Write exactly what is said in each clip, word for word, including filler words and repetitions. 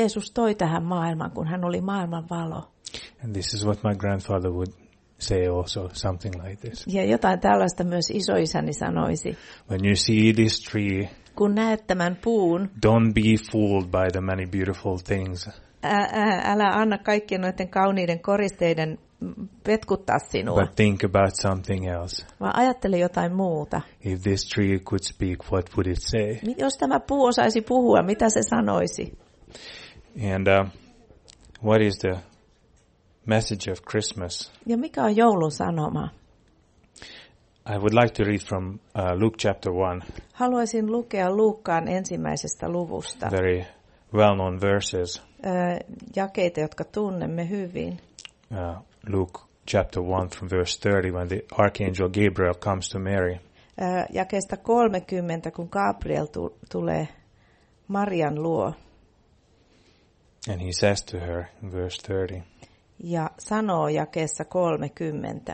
Jeesus toi tähän maailmaan, kun hän oli maailman valo. And this is what my grandfather would say also, something like this. Ja jotain tällaista myös isoisäni sanoisi. When you see this tree, kun näet tämän puun, don't be fooled by the many beautiful things. Ä, ä, älä anna kaikkien noiden kauniiden koristeiden petkuttaa sinua. But think about something else. Vaan ajattele jotain muuta. If this tree could speak, what would it say? Jos tämä puu osaisi puhua, mitä se sanoisi? And uh, what is the message of Christmas? Ja mikä on joulun sanoma? I would like to read from uh, Luke chapter one. Haluaisin lukea Luukkaan ensimmäisestä luvusta. Very well-known verses. Ö, jakeita, jotka tunnemme hyvin. Uh, Luke chapter one from verse thirty, when the archangel Gabriel comes to Mary. Ö, jakeesta kolmekymmentä, kun Gabriel tu- tulee Marian luo. And he says to her in verse thirty. Ja sanoo jakeessa kolmekymmentä.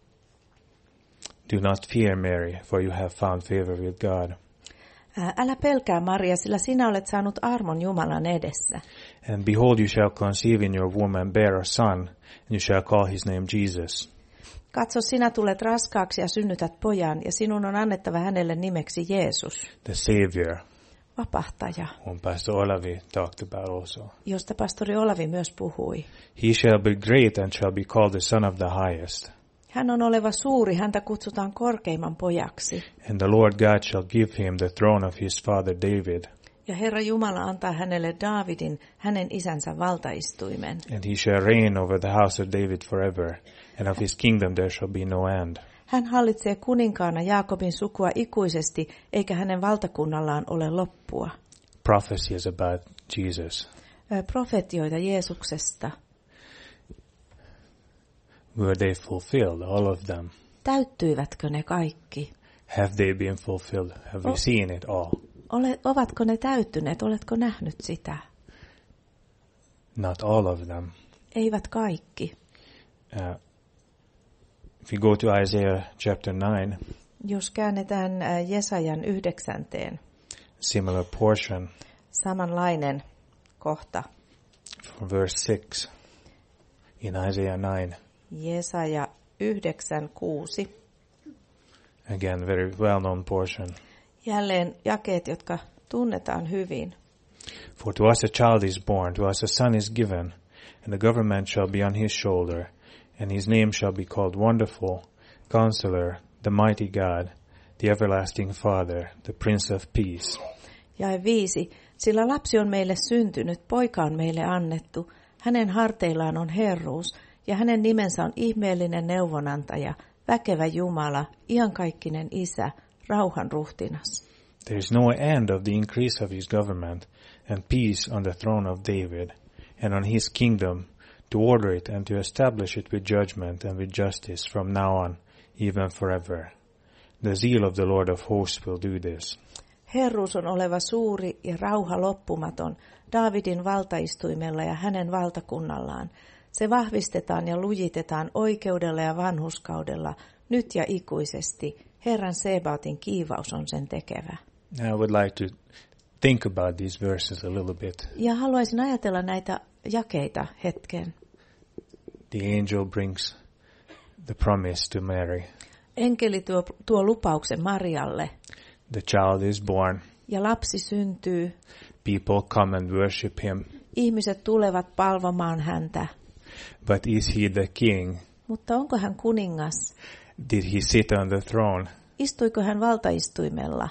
Do not fear, Mary, for you have found favor with God. Älä pelkää, Maria, sillä sinä olet saanut armon Jumalan edessä. And behold, you shall conceive in your womb and bear a son, and you shall call his name Jesus. Katso, sinä tulet raskaaksi ja synnytät pojan, ja sinun on annettava hänelle nimeksi Jeesus. The Savior. Vapahtaja. Whom Pastor Olavi talked about also. Josta pastori Olavi myös puhui. He shall be great and shall be called the Son of the Highest. Hän on oleva suuri, häntä kutsutaan korkeimman pojaksi. And the Lord God shall give him the throne of his father David. Ja Herra Jumala antaa hänelle Daavidin, hänen isänsä valtaistuimen. And he shall reign over the house of David forever, and of his kingdom there shall be no end. Hän hallitsee kuninkaana Jaakobin sukua ikuisesti, eikä hänen valtakunnallaan ole loppua. Prophecies about Jesus. Profetioita Jeesuksesta. Were they fulfilled, all of them? Täyttyivätkö ne kaikki? Have they been fulfilled? Have you seen it all? Ole, ovatko ne täyttyneet? Oletko nähnyt sitä? Not all of them. Eivät kaikki. Uh, if you go to Isaiah chapter nine, jos käännetään Jesajan yhdeksänteen, similar portion, samanlainen kohta, from verse six in Isaiah nine. Jesaja yhdeksän kuusi. Again, very well-known portion. Jälleen jakeet, jotka tunnetaan hyvin. For to us a child is born, to us a son is given, and the government shall be on his shoulder, and his name shall be called Wonderful, Counselor, the Mighty God, the Everlasting Father, the Prince of Peace. Jae viisi. Sillä lapsi on meille syntynyt, poika on meille annettu, hänen harteillaan on herruus, ja hänen nimensä on ihmeellinen neuvonantaja, väkevä Jumala, iankaikkinen Isä, rauhan ruhtinas. There is no end of the increase of his government, and peace on the throne of David, and on his kingdom, to order it and to establish it with judgment and with justice from now on, even forever. The zeal of the Lord of hosts will do this. Herruus on oleva suuri ja rauha loppumaton, Daavidin valtaistuimella ja hänen valtakunnallaan. Se vahvistetaan ja lujitetaan oikeudella ja vanhurskaudella, nyt ja ikuisesti. Herran Sebaotin kiivaus on sen tekevä. I would like to think about these verses a little bit. Ja haluaisin ajatella näitä jakeita hetken. The angel brings the promise to Mary. Enkeli tuo, tuo lupauksen Marialle. The child is born. Ja lapsi syntyy. People come and worship him. Ihmiset tulevat palvomaan häntä. But is he the king? Mutta onko hän kuningas? Did he sit on the throne? Istuiko hän valtaistuimella?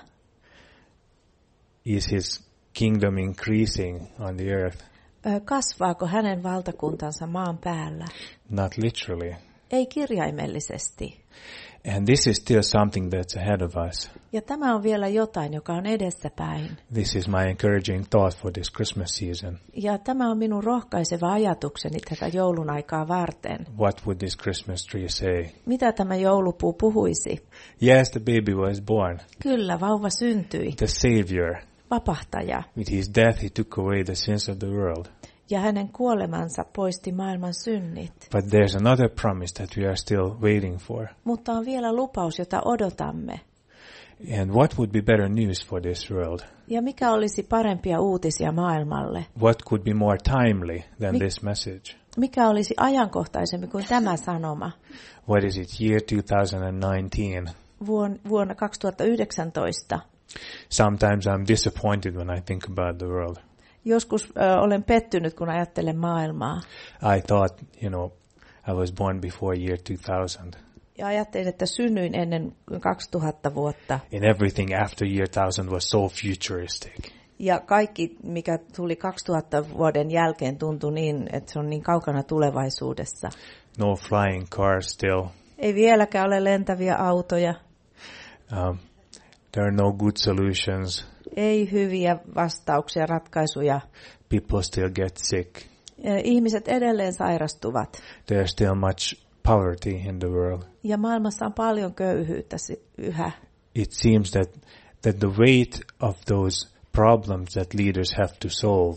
Is his kingdom increasing on the earth? Kasvaako hänen valtakuntansa maan päällä? Not literally. Ei kirjaimellisesti. And this is still something that's ahead of us. Ja tämä on vielä jotain, joka on edessäpäin. This is my encouraging thought for this Christmas season. Ja tämä on minun rohkaiseva ajatukseni tätä joulun aikaa varten. What would this Christmas tree say? Mitä tämä joulupuu puhuisi? Yes, the baby was born. Kyllä, vauva syntyi. The Savior. Vapahtaja. With his death he took away the sins of the world. Ja hänen kuolemansa poisti maailman synnit. But there's another promise that we are still waiting for. Mutta on vielä lupaus, jota odotamme. And what would be better news for this world? Ja mikä olisi parempia uutisia maailmalle? What could be more timely than Mik- this message? Mikä olisi ajankohtaisempi kuin tämä sanoma? What is it, year two thousand nineteen? Vuon, vuonna kaksituhattayhdeksäntoista. Sometimes I'm disappointed when I think about the world. Joskus ö, olen pettynyt, kun ajattelen maailmaa. I thought, you know, I was born before year two thousand. Ja ajattelin, että synnyin ennen kaksituhatta vuotta. And everything after year one thousand was so futuristic. Ja kaikki, mikä tuli kaksituhatta vuoden jälkeen, tuntui niin, että se on niin kaukana tulevaisuudessa. No flying cars still. Ei vieläkään ole lentäviä autoja. Um, there are no good solutions. Ei hyviä vastauksia, ratkaisuja. People still get sick. Ihmiset edelleen sairastuvat. There's still much poverty in the world. Ja maailmassa on paljon köyhyyttä yhä. It seems that, that the weight of those problems that leaders have to solve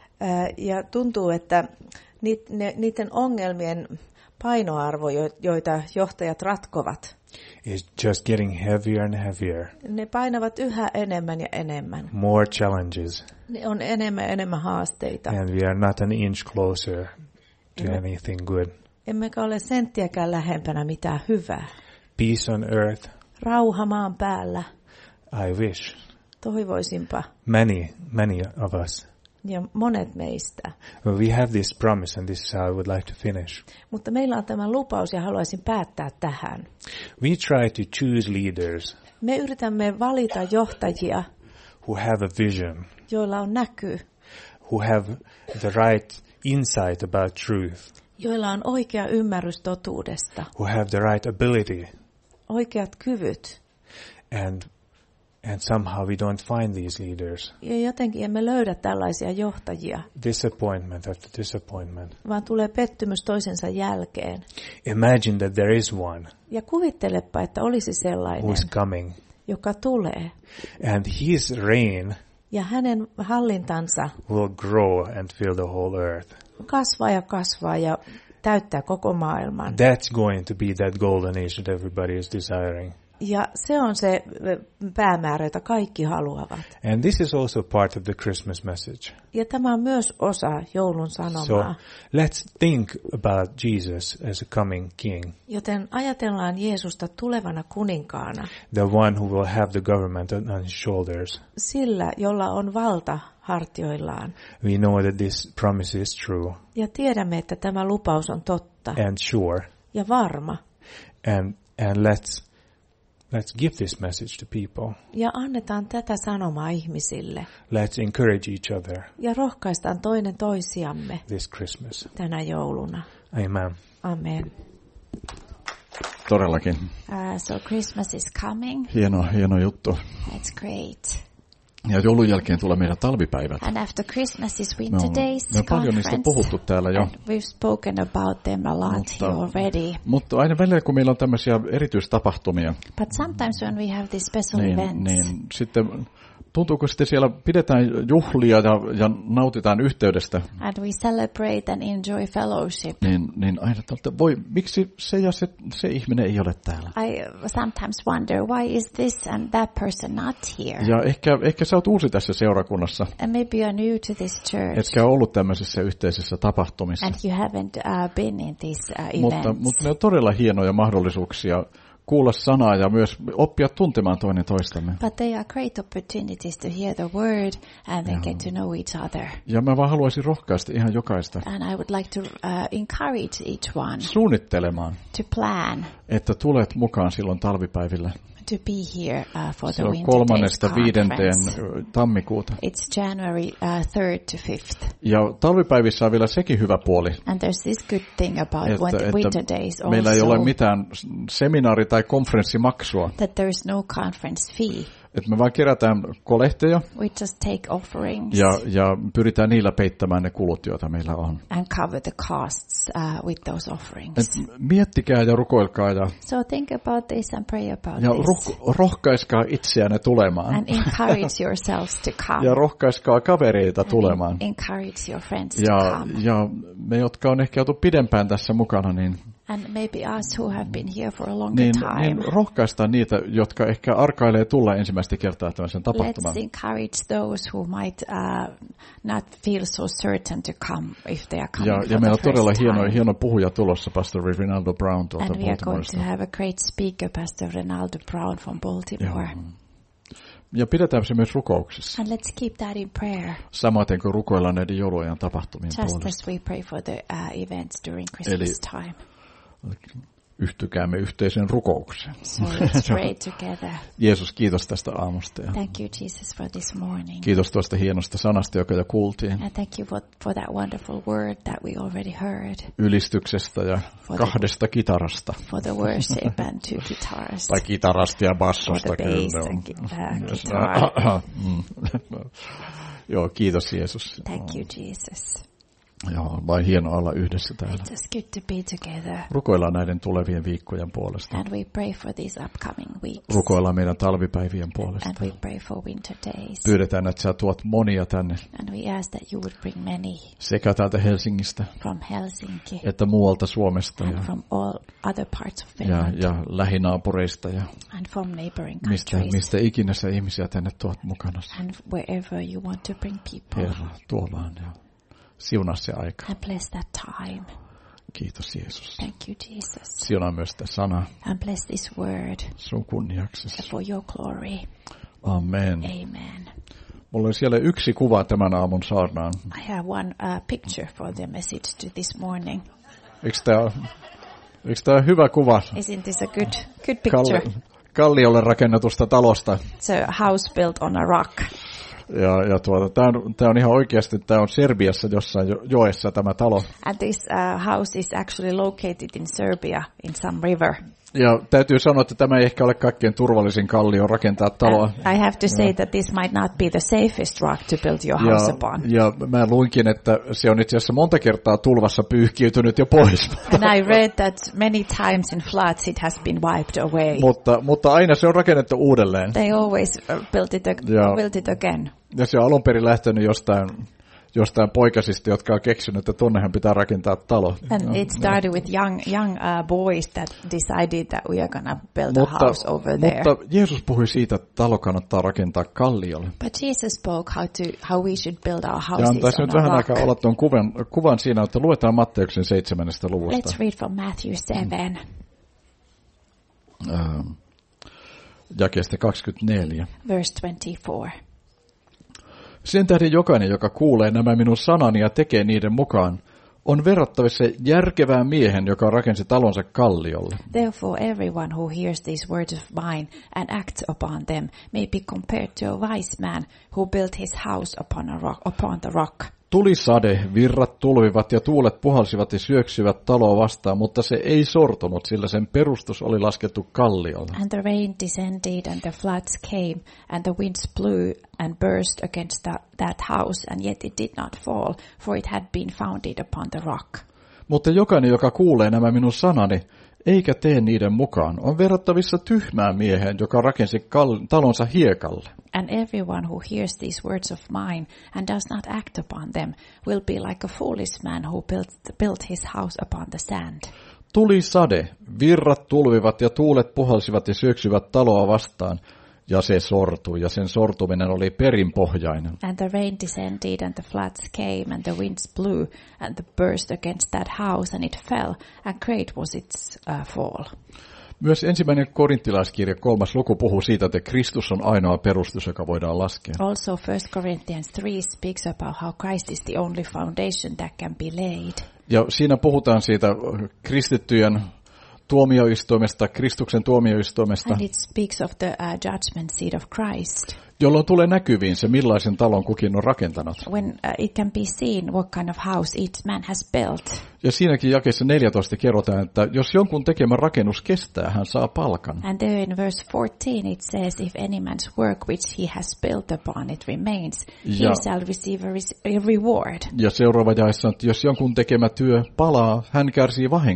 Ja tuntuu, että niiden ongelmien painoarvo, joita johtajat ratkovat, is just getting heavier and heavier. Ne painavat yhä enemmän ja enemmän. More challenges. Ne on enemmän ja enemmän haasteita. And we are not an inch closer to Emme, anything good. Emmekä ole senttiäkään lähempänä mitään hyvää. Peace on earth. Rauha maan päällä. I wish. Toivoisinpa. Many, many of us. Ja monet meistä. But we have this promise, and this is how I would like to finish. Mutta meillä on tämä lupaus ja haluaisin päättää tähän. We try to choose leaders Me yritämme valita johtajia, who have a vision, joilla on näky, who have the right insight about truth, joilla on oikea ymmärrys totuudesta, who have the right ability, oikeat kyvyt. and and somehow we don't find these leaders. Ja jotenkin emme löydä tällaisia johtajia, Disappointment after disappointment. vaan tulee pettymys toisensa jälkeen. Imagine that there is one Ja kuvittelepa, että olisi sellainen, who is coming, joka tulee. and his reign Ja hänen hallintansa will grow and fill the whole earth. kasvaa ja kasvaa ja täyttää koko maailman. That's going to be that golden age that everybody is desiring. Ja se on se päämäärä, jota kaikki haluavat. And this is also part of the Christmas message. Ja tämä on myös osa joulun sanomaa. So let's think about Jesus as a coming king, Joten ajatellaan Jeesusta tulevana kuninkaana, the one who will have the government on his shoulders. sillä, jolla on valta hartioillaan. We know that this promise is true Ja tiedämme, että tämä lupaus on totta and sure. ja varma. And and let's let's give this message to people. Ja annetaan tätä sanomaa ihmisille. Let's encourage each other Ja rohkaistaan toinen toisiamme this Christmas. tänä jouluna. Amen. Amen. Todellakin. Uh, so Christmas is coming. Hieno, hieno juttu. It's great. Ja joulun jälkeen tulee meidän talvipäivät. And after Christmas is Me Winter on, Days me on paljon niistä conference. puhuttu täällä jo. And we've spoken about them a lot Mutta, here already. mutta aina välillä, kun meillä on tämmöisiä erityistapahtumia, But sometimes when we have these special niin, events, niin sitten tuntuuko sitten siellä pidetään juhlia ja, ja nautitaan yhteydestä, and we celebrate and enjoy fellowship, niin, niin aina, että voi, miksi se ja se, se ihminen ei ole täällä? I sometimes wonder, why is this and that person not here? Ja ehkä, ehkä sä oot uusi tässä seurakunnassa, And maybe you're new to this church, etkä ole ollut tämmöisissä yhteisissä tapahtumissa. and you haven't uh, been in these uh, Mutta, events. mutta ne on todella hienoja mahdollisuuksia kuulla sanaa ja myös oppia tuntemaan toinen toistamme. But they are great opportunities to hear the word and then Joo. get to know each other. Ja mä vaan haluaisin rohkaista ihan jokaista And I would like to uh, encourage each one suunnittelemaan, to plan että tulet mukaan silloin talvipäivillä. to be here uh, for Se the on Winter Days kolmannesta viidenteen conference. tammikuuta. It's January uh, third to fifth. Ja talvipäivissä on vielä sekin hyvä puoli, And there's this good thing about että, winter, winter että days meillä ei ole also, mitään seminaari- tai konferenssimaksua. that there is no conference fee. Että me vaan kerätään kolehteja We just take offerings ja, ja pyritään niillä peittämään ne kulut, joita meillä on. and cover the costs uh, with those offerings. Et miettikää ja rukoilkaa ja, So think about this and pray about ja this. roh- rohkaiskaa itseänne tulemaan. And encourage yourselves to come. Ja rohkaiskaa kavereita tulemaan. And encourage your friends Ja, to come. ja me, jotka on ehkä oltu pidempään tässä mukana, niin And maybe us who have been here for a longer niin, time. niin rohkaistaan niitä, jotka ehkä arkailee tulla ensimmäistä kertaa tämmöisen tapahtumaan. Let's encourage those who might uh, not feel so certain to come if they are coming Ja, for ja meillä on the todella first hieno, time. hieno puhuja tulossa, pastori Rinaldo Brown tuolta And we are going to Baltimoresta. have a great speaker, Pastor Rinaldo Brown from Baltimore. Joo. Ja pidetään se myös rukouksessa. And let's keep that in prayer. Samaten kuin rukoillaan näiden jouluajan tapahtumien Just puolesta. as we pray for the uh, events during Christmas time. Yhtykäämme yhteisen rukoukseen. So let's pray together. Jeesus, kiitos tästä aamusta. Ja Thank you, Jesus, for this morning. kiitos tuosta hienosta sanasta, joka jo kuultiin. And thank you for, for that wonderful word that we already heard. Ylistyksestä ja For the- kahdesta kitarasta. For the worship and two guitars. Tai kitarasta ja For bassosta. the kyllä bass on. and gi- uh, guitar. Mm. Joo, kiitos Jeesus. Thank you, Jesus. Joo, vain hienoa olla yhdessä täällä. It's just good to be together. Rukoillaan näiden tulevien viikkojen puolesta. And we pray for these upcoming weeks. Rukoillaan meidän talvipäivien puolesta. And we pray for winter days. Pyydetään, että sä tuot monia tänne And we ask that you would bring many sekä täältä Helsingistä from Helsinki että muualta Suomesta and ja, from all other parts of ja, Finland ja lähinaapureista ja and from neighboring mistä, countries. mistä ikinä sä ihmisiä tänne tuot mukana. And wherever you want to bring people. Herra, tuo vaan ja siunaa se aika. And bless that time. Kiitos Jeesus. Thank you, Jesus. Siunaa myös sitä sanaa And bless this word sun kunniaksi. for your glory. Amen. Amen. Mulla on siellä yksi kuva tämän aamun saarnaan. I have one uh, picture for the message to this morning. Eikö tää, eikö tää hyvä kuva Isn't this a good good picture? Kall- Kalliolle rakennetusta talosta? It's a house built on a rock. Ja, ja tuota, tämä on, tää on ihan oikeasti, tämä on Serbiassa jossain jo, joessa tämä talo. And this uh, house is actually located in Serbia, in some river. Ja täytyy sanoa, että tämä ei ehkä ole kaikkein turvallisin kallio rakentaa taloa. And I have to say that this might not be the safest rock to build your house Ja, upon. ja mä luinkin, että se on itse asiassa monta kertaa tulvassa pyyhkiytynyt jo pois. And I read that many times in floods it has been wiped away. mutta, mutta aina se on rakennettu uudelleen. They always uh, built it, ag- Ja- built it again. Ja se on alun perin lähtenyt jostain, jostain poikasista, jotka on keksinyt, että tonnehan pitää rakentaa talo. And it started with young young uh, boys that decided that we are going to build a Mutta, house over there. mutta Jeesus puhui siitä, että talo kannattaa rakentaa kalliolle. But Jesus spoke how to how we should build our Ja houses antaisi on nyt a vähän rock. aikaa olla tuon kuvan, kuvan siinä, että luetaan Matteuksen seitsemännestä luvusta. Let's read from Matthew seven, Ähm, jakeesta kaksikymmentäneljä. verse twenty-four. Sen tähden jokainen, joka kuulee nämä minun sanani ja tekee niiden mukaan, on verrattavissa järkevään miehen, joka rakensi talonsa kalliolle. Therefore everyone who hears these words of mine and acts upon them may be compared to a wise man who built his house upon a rock, upon the rock. Tuli sade, virrat tulvivat ja tuulet puhalsivat ja syöksyivät taloa vastaan, mutta se ei sortunut, sillä sen perustus oli laskettu kalliolle. And the rain descended and the floods came and the winds blew and burst against the, that house and yet it did not fall, for it had been founded upon the rock. Mutta jokainen, joka kuulee nämä minun sanani, eikä tee niiden mukaan, on verrattavissa tyhmään mieheen, joka rakensi kal- talonsa hiekalle. And everyone who hears these words of mine and does not act upon them will be like a foolish man who built, built his house upon the sand. Tuli sade, virrat tulvivat ja tuulet puhalsivat ja syöksyvät taloa vastaan, ja se sortui, ja sen sortuminen oli perinpohjainen. And the rain descended and the floods came and the winds blew and the burst against that house and it fell and great was its uh, fall. Myös ensimmäinen korintilaiskirja kolmas luku puhuu siitä, että Kristus on ainoa perustus, joka voidaan laskea. Also First Corinthians three speaks about how Christ is the only foundation that can be laid. Ja siinä puhutaan siitä kristittyjen tuomioistuimesta, Kristuksen tuomioistuimesta, And it speaks of the uh, judgment seat of Christ. jolloin tulee näkyviin se, millaisen talon kukin on rakentanut. When uh, it can be seen what kind of house each man has built. Ja siinäkin jakeessa neljätoista kerrotaan, että jos jonkun tekemä rakennus kestää, hän saa palkan. And there in verse fourteen it says, if any man's work which he has built upon it remains, Ja- he shall receive a, res- a reward. Ja seuraava jaessa, että jos jonkun tekemä työ palaa, hän kärsii vahingon,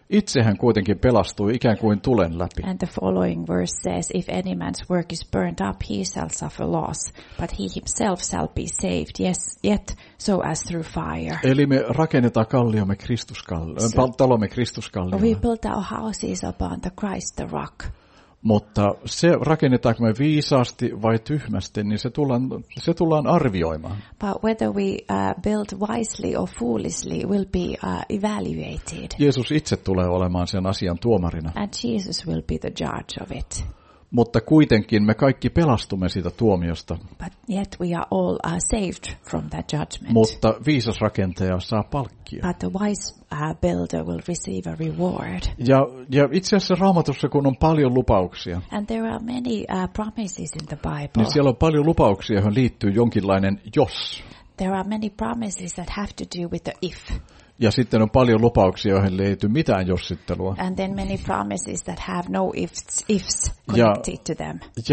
Itse hän kuitenkin pelastui ikään kuin tulen läpi. And the following verse says, if any man's work is burnt up, he shall suffer loss, but he himself shall be saved, yes, yet so as through fire. Eli me rakennetaan kalliomme Kristuskalliolle, So- talomme We Kristuskalliolle. built our houses upon the Christ, the rock. Mutta se rakennetaanko me viisaasti vai tyhmästi, niin se tullaan, se tullaan arvioimaan. But whether we uh, build wisely or foolishly will be uh, evaluated. Jeesus itse tulee olemaan sen asian tuomarina. And Jesus will be the judge of it. Mutta kuitenkin me kaikki pelastumme siitä tuomiosta. But yet we are all uh, saved from that judgment. Mutta viisas rakentaja saa palkkia. But the wise uh, builder will receive a reward. Ja, ja itse asiassa Raamatussa, kun on paljon lupauksia, And there are many uh, promises in the Bible. niin siellä on paljon lupauksia, joihin liittyy jonkinlainen jos. There are many promises that have to do with the if. Ja sitten on paljon lupauksia, joihin liittyy mitään jossittelua. And then many promises that have no ifs, ifs Ja- connected to them. Ja,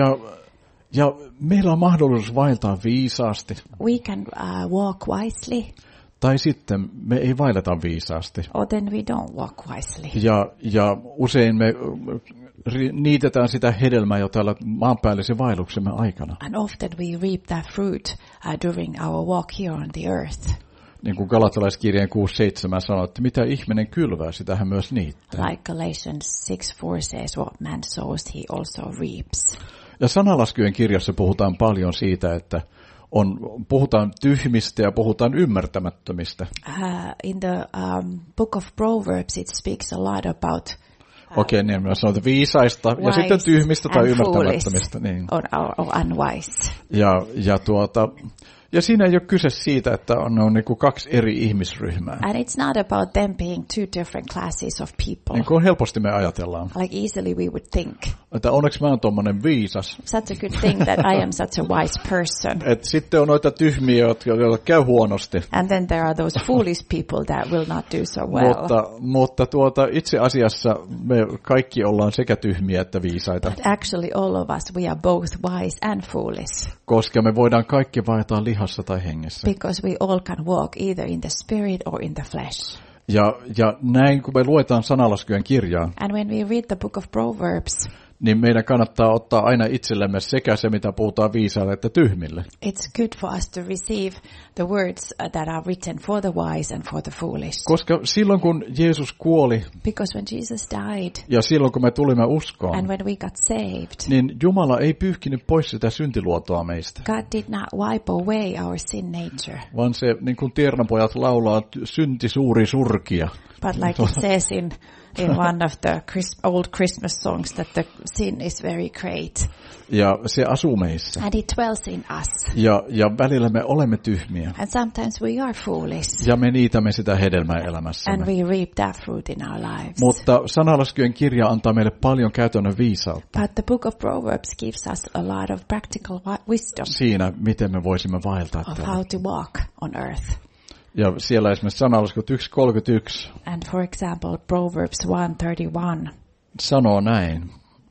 ja meillä on mahdollisuus vaeltaa viisaasti, We can uh, walk wisely, tai sitten me ei vaelleta viisaasti. or then we don't walk wisely. Ja, ja usein me äh, ri- niitetään sitä hedelmää jo täällä maanpäällisen vaelluksemme aikana. And often we reap that fruit uh, during our walk here on the earth. Niin kuin Galatalaiskirjeen kuusi seitsemän sanoo, että mitä ihminen kylvää, sitä hän myös niittää. Like Galatians six four says, what man sows, he also reaps. Ja sanalaskujen kirjassa puhutaan paljon siitä, että on, puhutaan tyhmistä ja puhutaan ymmärtämättömistä. Uh, in the um, book of Proverbs, it speaks a lot about Okei, niin myös sanotaan viisaista ja wise sitten tyhmistä tai and ymmärtämättömistä. foolish, Niin. or, or, or unwise. Ja, ja, tuota, ja siinä ei ole kyse siitä, että on, on niin kuin kaksi eri ihmisryhmää. And it's not about them being two different classes of people. Niin kuin helposti me ajatellaan, Like easily we would think, että onneksi mä oon tommonen viisas. such a good thing that I am such a wise person. Että sitten on noita tyhmiä, jotka joilla käy huonosti. And then there are those foolish people that will not do so well. Mutta, mutta tuota, itse asiassa me kaikki ollaan sekä tyhmiä että viisaita, But actually all of us, we are both wise and foolish. koska me voidaan kaikki vaeltaa lihassa tai hengessä. Because we all can walk either in the spirit or in the flesh. Ja, ja näin, kun me luetaan sanalaskujen kirjaa, And when we read the book of Proverbs, niin meidän kannattaa ottaa aina itsellemme sekä se, mitä puhutaan viisaille, että tyhmille. it's good for us to receive the words uh, that are written for the wise and for the foolish. Koska silloin, kun Jeesus kuoli Because when Jesus died ja silloin, kun me tulimme uskoon, and when we got saved, niin Jumala ei pyyhkinyt pois sitä syntiluotoa meistä. God did not wipe away our sin nature. Vaan se, niin kuin tiernapojat laulaa, synti suuri surkia. But like it says in, in one of the Chris, old Christmas songs, that the sin is very great. Ja se asuu meissä. And it dwells in us. Ja, ja välillä me olemme tyhmiä. And sometimes we are foolish. Ja me niitämme sitä hedelmää And elämässämme. we reap that fruit in our lives. Mutta sanalaskujen kirja antaa meille paljon käytännön viisautta But the book of Proverbs gives us a lot of practical wi- wisdom siinä, miten me voisimme vaeltaa of täällä. how to walk on earth. Ja siellä esimerkiksi sanalaskut yksi kolmekymmentäyksi And for example, Proverbs one thirty-one. sanoo näin.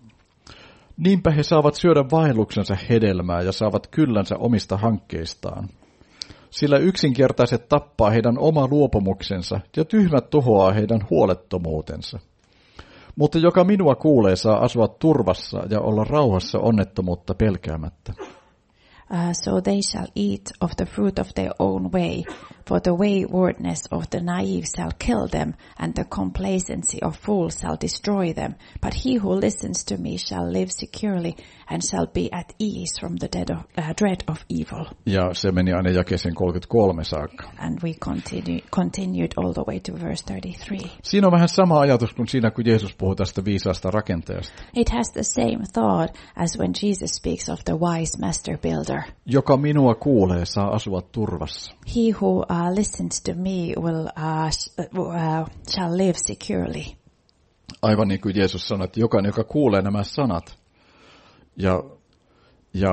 Niinpä he saavat syödä vaelluksensa hedelmää ja saavat kyllänsä omista hankkeistaan. Sillä yksinkertaiset tappaa heidän oma luopumuksensa ja tyhmät tuhoaa heidän huolettomuutensa. Mutta joka minua kuulee, saa asua turvassa ja olla rauhassa onnettomuutta pelkäämättä. Uh, so they shall eat of the fruit of their own way, for the waywardness of the naive shall kill them, and the complacency of fools shall destroy them. But he who listens to me shall live securely, and shall be at ease from the dead of, uh, dread of evil. Ja se meni aina jakeeseen kolmekymmentäkolme saakka. And we continue, continued all the way to verse thirty-three. Siinä on vähän sama ajatus kuin siinä, kun Jeesus puhuu tästä viisaasta rakentajasta. It has the same thought as when Jesus speaks of the wise master builder. Joka minua kuulee, saa asua turvassa. He who uh, listens to me will uh, sh- uh, shall live securely. Aivan niin kuin Jeesus sanoi, että jokainen, joka kuulee nämä sanat, ja, ja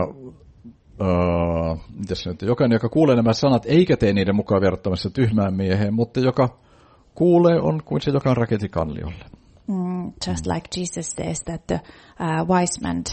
uh, mitäs nyt, jokainen, joka kuulee nämä sanat, eikä tee niiden mukaan verrattamassa tyhmään mieheen, mutta joka kuulee, on kuin se, joka on rakenti kalliolle. Mm, just like Jesus says that the uh, wise man,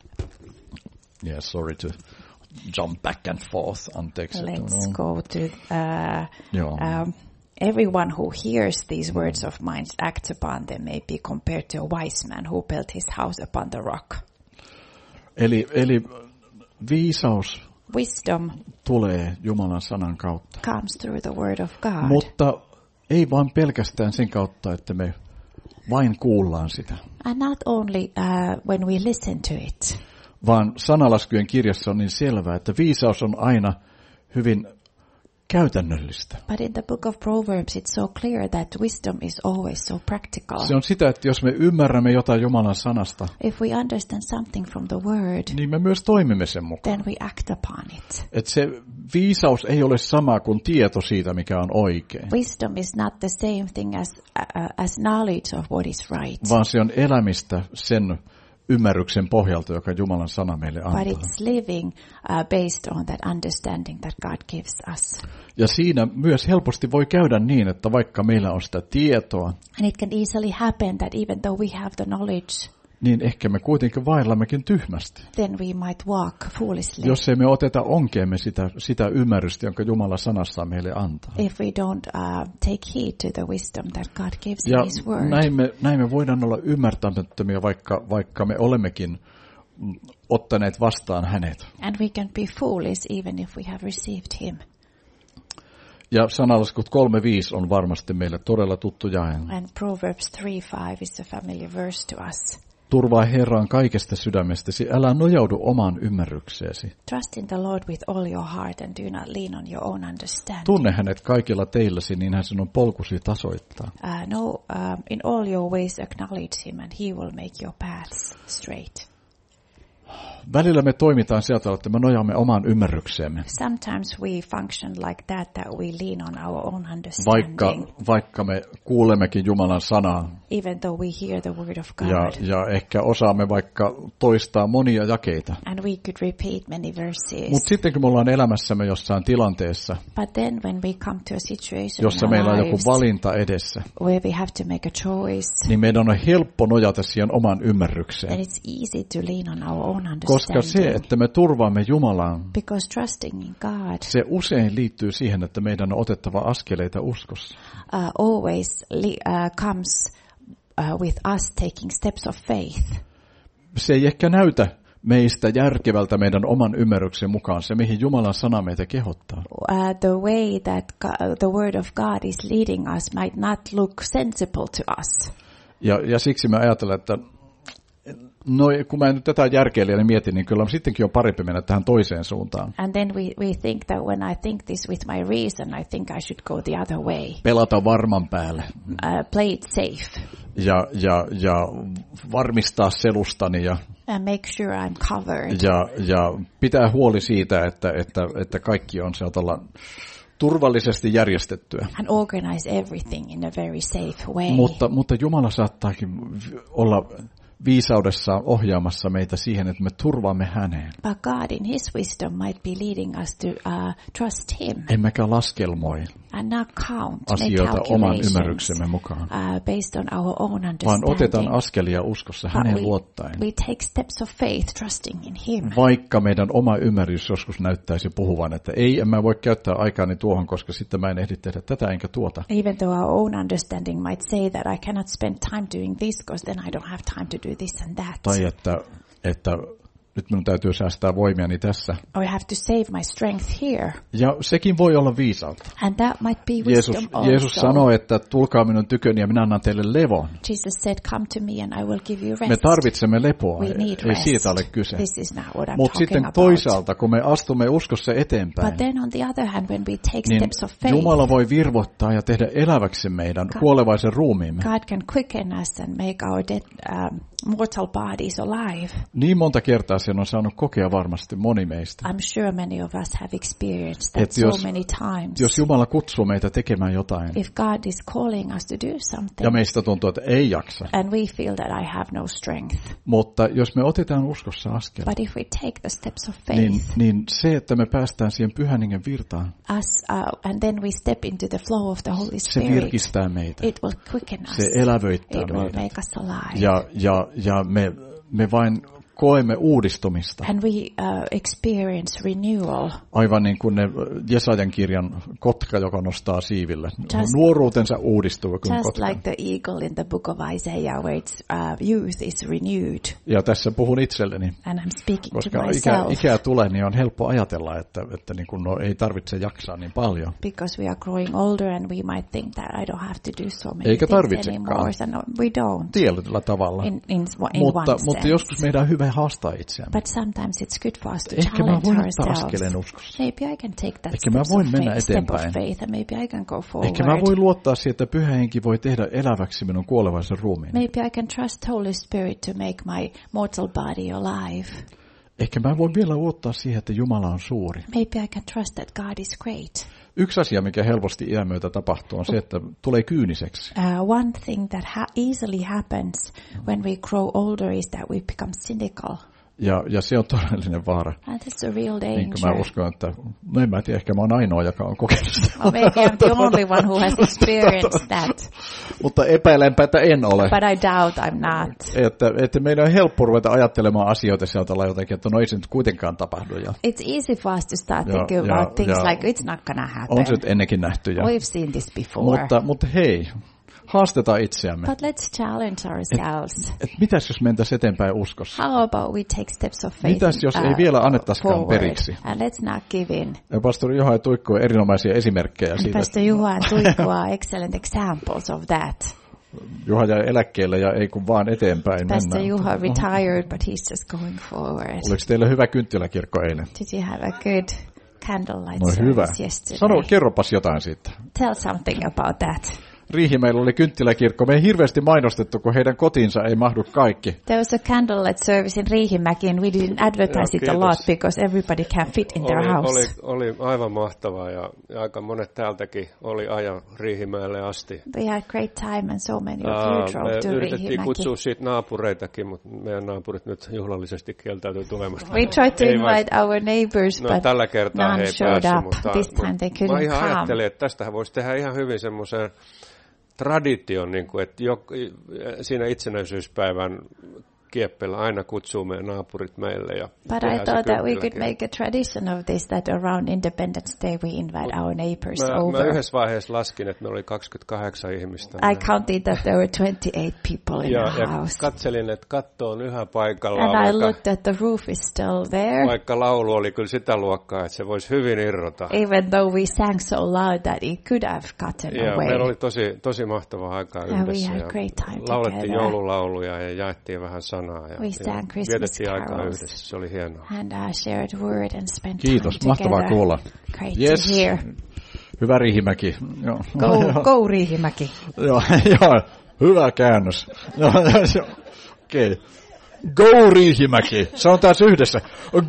Yeah, sorry to jump back and forth. Anteeksi. let's No. go to uh, Joo. um, Everyone who hears these words of mine acts upon them may be compared to a wise man who built his house upon the rock. Eli, eli viisaus Wisdom tulee Jumalan sanan kautta. comes through the word of God. Mutta ei vaan pelkästään sen kautta, että me vain kuullaan sitä. And not only uh, when we listen to it. Vaan Sanalaskujen kirjassa on niin selvää, että viisaus on aina hyvin käytännöllistä. But in the book of Proverbs it's so clear that wisdom is always so practical. Se on sitä, että jos me ymmärrämme jotain Jumalan sanasta, If we understand something from the word, niin me myös toimimme sen mukaan. then we act upon it. Että se viisaus ei ole sama kuin tieto siitä, mikä on oikein, Wisdom is not the same thing as uh, as knowledge of what is right. vaan se on elämistä sen ymmärryksen pohjalta, joka Jumalan sana meille But antaa. it's living uh, based on that understanding that God gives us. Ja siinä myös helposti voi käydä niin, että vaikka meillä on sitä tietoa, And it can easily happen that even though we have the knowledge, niin ehkä me kuitenkin vaillammekin tyhmästi. then we might walk foolishly. Jos ei me oteta onkeemme sitä, sitä ymmärrystä, jonka Jumala sanassa meille antaa. If we don't uh, take heed to the wisdom that God gives Ja in His word. näin me, näin me voidaan olla ymmärtämättömiä, vaikka, vaikka me olemmekin mm, ottaneet vastaan hänet. And we can be foolish even if we have received Him. Ja Sanalaskut kolme viisi on varmasti meille todella tuttu jae. And Proverbs three five is a familiar verse to us. Turvaa Herraan kaikesta sydämestäsi, älä nojaudu omaan ymmärrykseesi. Trust in the Lord with all your heart and do not lean on your own understanding. Tunne hänet kaikilla teilläsi, niin hän sinun polkusi tasoittaa. Uh, no, um, in all your ways acknowledge Him and He will make your paths straight. Välillä me toimitaan sieltä, että me nojaamme omaan ymmärrykseemme. Sometimes we function like that, that we lean on our own Vaikka, understanding, vaikka me kuulemmekin Jumalan sanaa even though we hear the word of God. ja, ja ehkä osaamme vaikka toistaa monia jakeita. And we could repeat many verses. Mutta sitten kun me ollaan elämässämme jossain tilanteessa, But then when we come to a situation jossa in meillä our on joku lives valinta edessä, where we have to make a choice, niin meidän on helppo nojata siihen omaan ymmärrykseen. then it's easy to lean on our own Koska se, understanding. että me turvaamme Jumalaan, Because trusting in God se usein liittyy siihen, että meidän on otettava askeleita uskossa. uh, always li- uh, comes uh, with us taking steps of faith. Se ei ehkä näytä meistä järkevältä meidän oman ymmärryksen mukaan, se mihin Jumalan sana meitä kehottaa. Uh, the way that God, the word of God is leading us might not look sensible to us. Ja, ja siksi me ajatellaan, että no, kun mä nyt tätä järkeilijänä mietin, niin kyllä sittenkin on parempi mennä tähän toiseen suuntaan. And then we, we think that when I think this with my reason, I think I should go the other way. Pelata varman päälle Uh, play it safe ja, ja, ja varmistaa selustani ja, and make sure I'm covered. ja, ja pitää huoli siitä, että, että, että kaikki on sieltä turvallisesti järjestettyä. And organize everything in a very safe way. Mutta, mutta Jumala saattaakin olla viisaudessaan ohjaamassa meitä siihen, että me turvaamme häneen. But God in His wisdom might be leading us to uh, trust Him Emmekä laskelmoi and not count, make asioita oman calculations ymmärryksemme mukaan, uh, based on our own vaan understanding. otetaan askelia uskossa But häneen we, luottaen. we take steps of faith trusting in Him. Vaikka meidän oma ymmärrys joskus näyttäisi puhuvan, että ei, en mä voi käyttää aikaani tuohon, koska sitten mä en ehdi tehdä tätä enkä tuota. Even though our own understanding might say that I cannot spend time doing this because then I don't have time to do this and that. Tai että, että nyt minun täytyy säästää voimiani tässä. Or I have to save my strength here. Ja sekin voi olla viisautta. And that might be wisdom Jeesus, also. Jeesus sanoi, että tulkaa minun tyköni ja minä annan teille levon. Jesus said, come to me and I will give you rest. Me tarvitsemme lepoa, We need ei rest. siitä ole kyse. This is not what I'm Mutta talking sitten about. toisaalta, kun me astumme uskossa eteenpäin, But then on the other hand, when we take niin steps of faith, Jumala voi virvoittaa ja tehdä eläväksi meidän God- kuolevaisen ruumiimme. God can quicken us and make our dead, um, mortal bodies alive. Niin monta kertaa sen on saanut kokea varmasti moni meistä. I'm sure many of us have experienced that Et so jos- many times. Jos Jumala kutsuu meitä tekemään jotain, If God is calling us to do something, ja meistä tuntuu, että ei jaksa, and we feel that I have no strength. mutta jos me otetaan uskossa askel, But if we take the steps of faith, niin, niin se, että me päästään siihen pyhän hengen virtaan, us, uh, and then we step into the flow of the Holy se Spirit, virkistää meitä, it will quicken us. se elävöittää It will meitä. make us alive. Ja, ja, ja me, me vain koemme uudistumista. And we uh, experience renewal. Aivan niin kuin ne Jesajan kirjan kotka, joka nostaa siiville. Just, Nuoruutensa uudistuu kuin just kotka. like the eagle in the book of Isaiah, where its uh, youth is renewed. Ja tässä puhun itselleni, And I'm speaking koska to ikä, myself. ikää tulee, niin on helppo ajatella, että, että niin kuin, no, ei tarvitse jaksaa niin paljon. Because we are growing older and we might think that I don't have to do so many Eikä things tarvitsekaan. anymore. So no, we don't. Tietyllä tavalla. In, in, in mutta, one mutta sense. joskus meidän on hyvä haastaa itseämme. But sometimes it's good for us to Ehkä mä challenge voin ottaa ourselves. askeleen uskossa. Maybe I can take that Ehkä mä steps voin of mennä faith, step of eteenpäin. faith, and maybe I can go forward. Ehkä mä voin luottaa siihen, että Pyhä Henki voi tehdä eläväksi minun kuolevaisen ruumiin. Maybe I can trust Holy Spirit to make my mortal body alive. Ehkä mä voin vielä luottaa siihen, että Jumala on suuri. Maybe I can trust that God is great. Yksi asia, mikä helposti iän myötä tapahtuu, on se, että tulee kyyniseksi. Uh, one thing that ha- easily happens when we grow older is that we become cynical. Ja, ja se on todellinen vaara. And that's a real Niin kuin mä danger. uskon, että no en mä tiedä, ehkä mä oon ainoa, joka on kokenut sitä. Or maybe I'm the only one who has experienced that. Mutta epäilenpä, että en ole. But I doubt I'm not. Että, että meidän on helppo ruveta ajattelemaan asioita sieltä tavalla jotenkin, että no ei se nyt kuitenkaan tapahdu. Ja It's easy for us to start Ja- thinking ja- about things ja- like it's not gonna happen. on se nyt ennenkin nähty. Ja, We've seen this before. mutta, mutta hei, haastetaan itseämme. But let's challenge ourselves. Et mitäs jos mentäisiin eteenpäin uskossa? How about we take steps of faith Mitäs jos uh, ei vielä annettaisikaan forward, periksi? and let's not give in. Ja pastori Juha ja Tuikku on erinomaisia esimerkkejä And siitä. Pastor Juha and Tuikku are excellent examples of that. Juha jäi eläkkeelle ja ei kun vaan eteenpäin Pastor mennään. Juha retired, but he's just going forward. Oliko teillä hyvä kynttiläkirkko eilen? Did you have a good candlelight No hyvä. service yesterday? Sano, kerropas jotain siitä. Tell something about that. Riihimäellä oli kynttiläkirkko. Me ei hirveästi mainostettu, kun heidän kotiinsa ei mahdu kaikki. There was a candlelight service in Riihimäki, and we didn't advertise Joo, it a kiitos. lot because everybody can fit in their oli, house. oli, oli aivan mahtavaa ja, ja aika monet täältäkin oli ajan Riihimäelle asti. We had great time and so many of Aa, you drove me to yritettiin Riihimäki. kutsua siitä naapureitakin, mutta meidän naapurit nyt juhlallisesti kieltäytyi tulemasta. We tried to Ei invite vai- our neighbors, No but tällä kertaa he none ei showed päässyt, up. mutta, This time they mutta mä couldn't ihan come. ajattelin, että tästähän voisi tehdä ihan hyvin semmoisen tradition, niin kuin, että jo, siinä itsenäisyyspäivän kieppeillä aina kutsuu meidän naapurit meille. Ja But I thought that we could make a tradition of this, that around Independence Day we invite our neighbors Mä, over. mä yhdessä vaiheessa laskin, että me oli kaksikymmentäkahdeksan ihmistä. I counted that there were twenty-eight people in ja, the ja house. katselin, että katto on yhä paikallaan, And I vaikka, looked at the roof is still there. vaikka laulu oli kyllä sitä luokkaa, että se voisi hyvin irrota. Even though we sang so loud that it could have gotten Ja away. meillä oli tosi, tosi mahtavaa aikaa Yeah, we yhdessä. had Ja great time laulettiin together. joululauluja ja jaettiin vähän sanaa. Ja, We ja sang Christmas vietettiin aikaa carols. yhdessä. Se oli hienoa. And uh, shared word and spent Kiitos, time mahtavaa together. kuulla. Great Yes. to hear. Hyvä Riihimäki. Joo. Go, go Riihimäki. Joo, joo, hyvä käännös. Joo, joo, okei. Okay. Go Riihimäki. Se on taas yhdessä.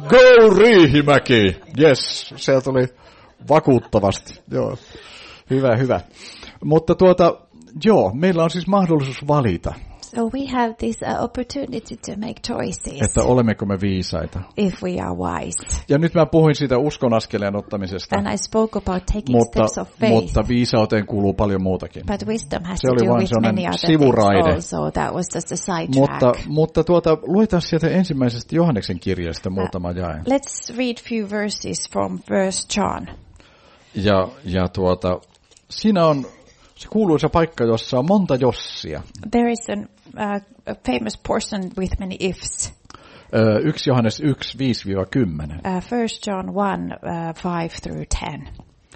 Go Riihimäki. Yes, se tuli vakuuttavasti. Joo. Hyvä, hyvä. Mutta tuota, joo, meillä on siis mahdollisuus valita, So we have this uh, opportunity to make choices että olemmeko me viisaita. if we are wise. Ja nyt mä puhuin siitä uskon askeleen ottamisesta, And I spoke about taking mutta, steps of faith. mutta viisauteen kuuluu paljon muutakin. But wisdom has Se to oli do vain with sellainen many other sivuraide. things also. That was just a sidetrack. Mutta, mutta tuota, luetaan sieltä ensimmäisestä Johanneksen kirjeestä muutama jae. Let's read few verses from verse John. Ja, ja tuota, siinä on se kuuluisa paikka, jossa on monta jossia. There is an, uh, a famous portion with many ifs. Ö, yksi Johannes yksi, viisi kymmenen. Uh, First John one, uh, five through ten.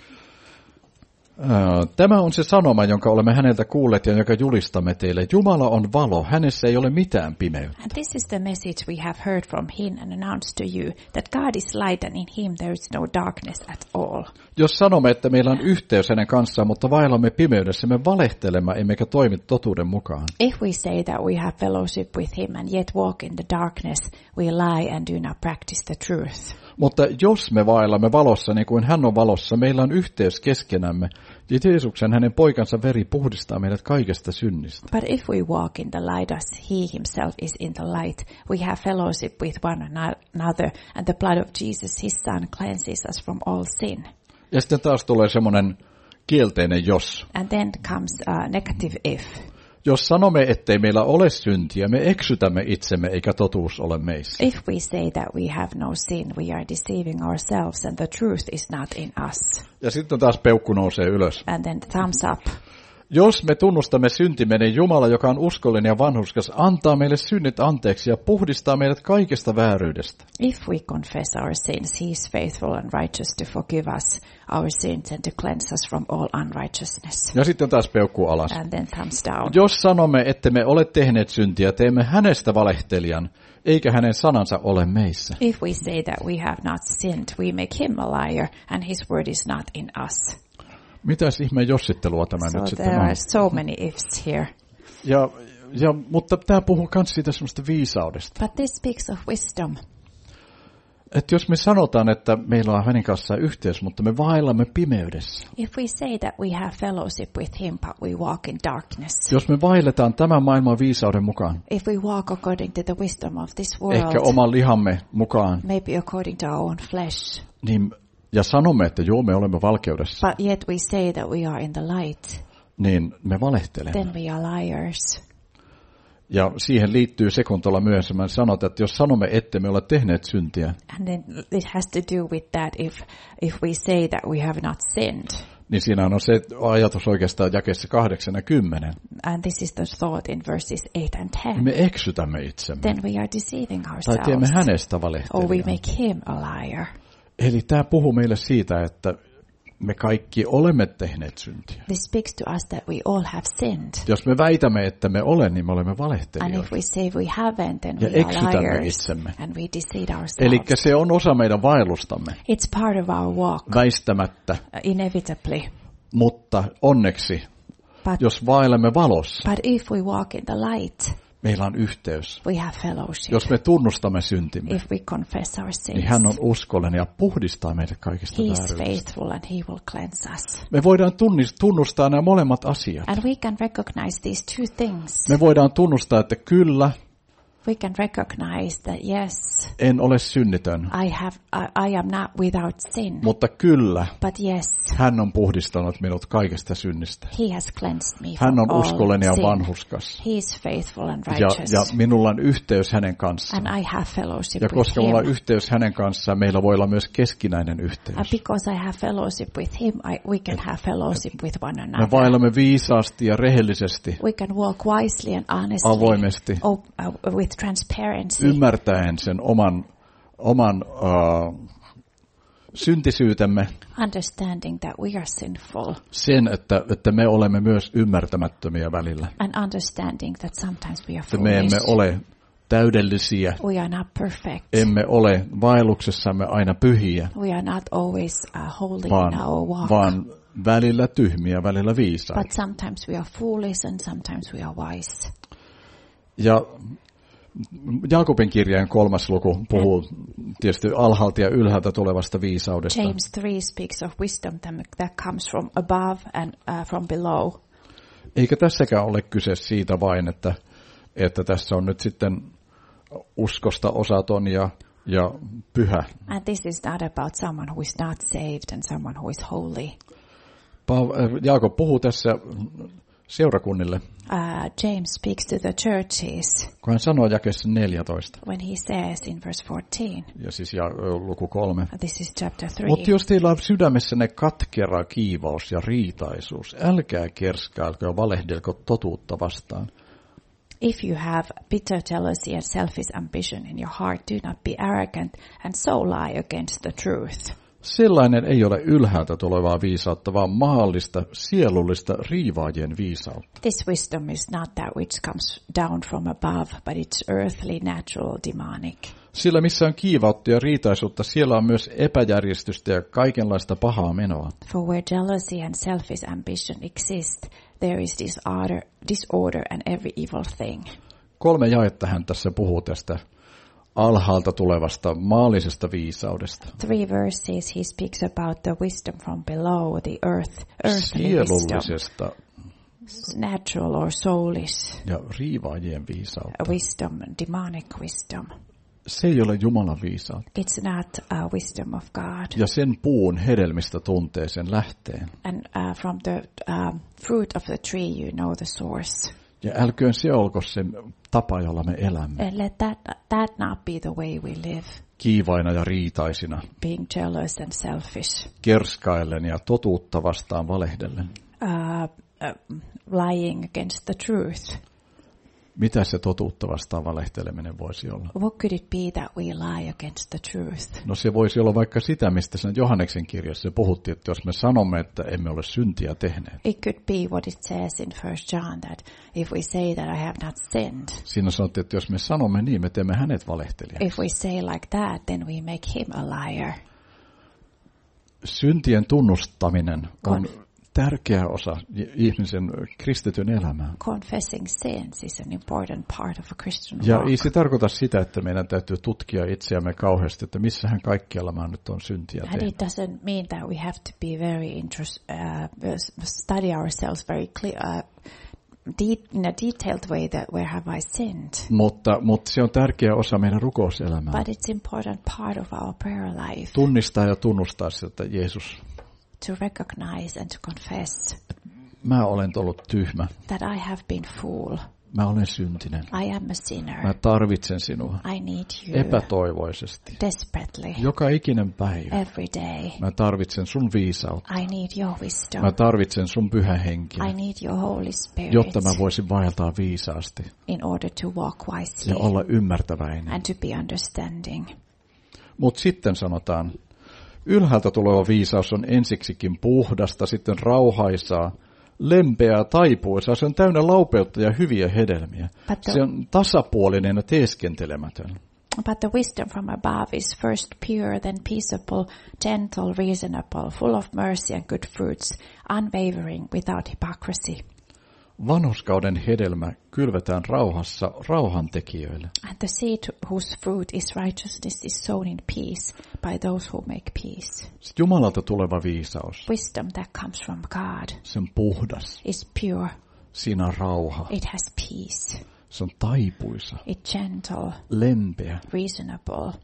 Tämä on se sanoma, jonka olemme häneltä kuulleet ja jonka julistamme teille. Jumala on valo, hänessä ei ole mitään pimeyttä. And this is the message we have heard from him and announced to you, that God is light and in him there is no darkness at all. Jos sanomme, että meillä on yhteys hänen kanssaan, mutta vaellamme pimeydessä, me valehtelemme emmekä toimi totuuden mukaan. If we say that we have fellowship with him and yet walk in the darkness, we lie and do not practice the truth. Mutta jos me vaellamme valossa niin kuin hän on valossa, meillä on yhteys keskenämme, ja Jeesuksen hänen poikansa veri puhdistaa meidät kaikesta synnistä. But if we walk in the light as he himself is in the light, we have fellowship with one another, and the blood of Jesus his son cleanses us from all sin. Ja sitten taas tulee semmoinen kielteinen jos. And then comes a negative if. Jos sanomme, ettei meillä ole syntiä, me eksytämme itsemme eikä totuus ole meissä. If we say that we have no sin, we are deceiving ourselves and the truth is not in us. Ja sitten taas peukku nousee ylös. And then thumbs up. Jos me tunnustamme syntimme, niin Jumala, joka on uskollinen ja vanhurskas, antaa meille synnit anteeksi ja puhdistaa meidät kaikesta vääryydestä. If we confess our sins, he is faithful and righteous to forgive us our sins and to cleanse us from all unrighteousness. Ja sitten taas peukku alas. And then thumbs down. Jos sanomme, että me ole tehneet syntiä, teemme hänestä valehtelijan, eikä hänen sanansa ole meissä. If we say that we have not sinned, we make him a liar and his word is not in us. Mitäs ihmeen jossittelua tämä So nyt there sitten on? are so many ifs here. Ja, ja, mutta tämä puhuu myös siitä semmoista viisaudesta. But this speaks of wisdom. Että jos me sanotaan, että meillä on hänen kanssaan yhteys, mutta me vaellamme pimeydessä. If we say that we have fellowship with him, but we walk in darkness. Jos me vaelletaan tämän maailman viisauden mukaan. If we walk according to the wisdom of this world. Ehkä oman lihamme mukaan. Maybe according to our own flesh. Niin, ja sanomme, että joo, me olemme valkeudessa. But yet we say that we are in the light. Niin me valehtelemme. Then we are liars. Ja siihen liittyy sekuntolla myöhemmin sanot, että jos sanomme, että me ole tehneet syntiä. And then it has to do with that if if we say that we have not sinned. Niin siinä on se ajatus oikeastaan jakeessa kahdeksan ja kymmenen. And this is the thought in verses eight and ten. Me eksytämme itsemme. Then we are deceiving Tai ourselves. teemme hänestä Or we valehtelijan. make him a liar. Eli tämä puhuu meille siitä, että me kaikki olemme tehneet syntiä. This speaks to us that we all have sinned. Jos me väitämme, että me ole, niin me olemme And valehtelijoita. if we say we haven't, then Ja we are eksytämme liars. itsemme. And we deceive ourselves. Eli se on osa meidän vaellustamme, It's part of our walk, väistämättä, uh, inevitably. mutta onneksi, But, jos vaellemme valossa, but if we walk in the light, meillä on yhteys. we have fellowship. Jos me tunnustamme syntimme, If we confess our sins, niin hän on uskollinen ja puhdistaa meidät kaikista he is vääryydestä. faithful and he will cleanse us. Me voidaan tunnis- tunnustaa nämä molemmat asiat. And we can recognize these two things. Me voidaan tunnustaa, että kyllä, We can recognize that yes, en ole synnitön, I have, I, I am not without sin. mutta kyllä, But yes, hän on puhdistanut minut kaikesta synnistä. he has cleansed me Hän from on all uskollinen ja sin. vanhurskas. He is faithful and Ja, righteous. ja minulla on yhteys hänen kanssaan. And I have fellowship Ja with koska mulla on him. yhteys hänen kanssaan, meillä voi olla myös keskinäinen yhteys. And because I have fellowship with him, I, we can have fellowship with one Me another. vaellamme viisaasti ja rehellisesti, We can walk wisely and honestly, avoimesti, oh, uh, with transparency, ymmärtäen sen oman, oman uh, syntisyytemme, understanding that we are sinful, sen, että, että me olemme myös ymmärtämättömiä välillä. and understanding that sometimes we are Että me emme foolish. ole täydellisiä, We are not perfect. emme ole vaelluksessamme aina pyhiä, We are not always uh, holy vaan, in our walk. vaan välillä tyhmiä, välillä viisaita. But sometimes we are foolish and sometimes we are wise. Ja Jaakobin kirjeen kolmas luku puhuu tietysti alhaalta ja ylhäältä tulevasta viisaudesta. James three speaks of wisdom that comes from above and uh, from below. Eikä tässäkään ole kyse siitä vain, että, että tässä on nyt sitten uskosta osaton ja, ja pyhä. And this is not about someone who is not saved and someone who is holy. Jaakob puhuu tässä seurakunnille, Uh, James speaks to the churches kun hän sanoo jakeessa neljätoista, when he says in verse fourteen, ja siis ja, luku kolme. this is chapter three, Mutta jos teillä on sydämessänne katkera kiivaus ja riitaisuus, älkää kerskailko ja valehdelko totuutta vastaan. if you have bitter jealousy and selfish ambition in your heart, do not be arrogant and so lie against the truth. Sellainen ei ole ylhäältä tulevaa viisautta, vaan maallista, sielullista riivaajien viisautta. This wisdom is not that which comes down from above, but it's earthly, natural, demonic. Sillä missä on kiivautta ja riitaisuutta, siellä on myös epäjärjestystä ja kaikenlaista pahaa menoa. For where jealousy and selfish ambition exist, there is disorder, disorder and every evil thing. Kolme jaetta hän tässä puhuu tästä alhaalta tulevasta maallisesta viisaudesta. Three verses he speaks about the wisdom from below, the earth, earthly wisdom, Sielullisesta natural or soulish ja riivaajien viisautta. wisdom, demonic wisdom. Se ei ole Jumalan viisautta. It's not a wisdom of God. Ja sen puun hedelmistä tuntee sen lähteen. And uh, from the um, fruit of the tree you know the source. Ja älköön se olko se tapa, jolla me elämme. And let that, that not be the way we live, Kiivaina ja riitaisina, being jealous and selfish, kerskaillen ja totuutta vastaan valehdellen. uh, uh, lying against the truth. Mitä se totuutta vastaan valehteleminen voisi olla? What could it be that we lie against the truth? No se voisi olla vaikka sitä, mistä sen Johanneksen kirjassa puhuttiin, että jos me sanomme, että emme ole syntiä tehneet. It could be what it says in First John, that if we say that I have not sinned, Siinä sanottiin, että jos me sanomme niin, me teemme hänet valehtelijaksi. if we say like that, then we make him a liar. Syntien tunnustaminen on tärkeä osa ihmisen kristityn elämää. Confessing sins is an important part of a Christian Ja walk. ei se tarkoita sitä, että meidän täytyy tutkia itseämme kauheasti, että missähän kaikkialla mä nyt on syntiä And tehnyt. it doesn't mean that we have to be very interest, uh, study ourselves very clear, uh, de- in a detailed way that where have I sinned. Mutta, mutta se on tärkeä osa meidän rukouselämää. But it's important part of our prayer life Tunnistaa ja tunnustaa sitä, että Jeesus, to recognize and to confess mä olen ollut tyhmä. that I have been fool. Mä olen syntinen. I am a sinner. Mä tarvitsen sinua I need you epätoivoisesti. desperately Joka ikinen päivä. every day. Mä tarvitsen sun viisautta. I need your wisdom. Mä tarvitsen sun pyhä henkiä, I need your Holy Spirit jotta mä voisin vaeltaa viisaasti in order to walk ja wisely olla ymmärtäväinen. and to be understanding. Mutta sitten sanotaan, ylhäältä tuleva viisaus on ensiksikin puhdasta, sitten rauhaisaa, lempeää, taipuisaa. Se on täynnä laupeutta ja hyviä hedelmiä. the- Se on tasapuolinen ja teeskentelemätön. But the wisdom from above is first pure, then peaceable, gentle, reasonable, full of mercy and good fruits, unwavering, without hypocrisy. Vanhurskauden hedelmä kylvetään rauhassa rauhantekijöille. And the seed whose fruit is righteousness is sown in peace by those who make peace. Sitten Jumalalta tuleva viisaus, Wisdom that comes from God se on puhdas, is pure. siinä on rauha, It has peace. se on taipuisa, It's gentle, lempeä, reasonable,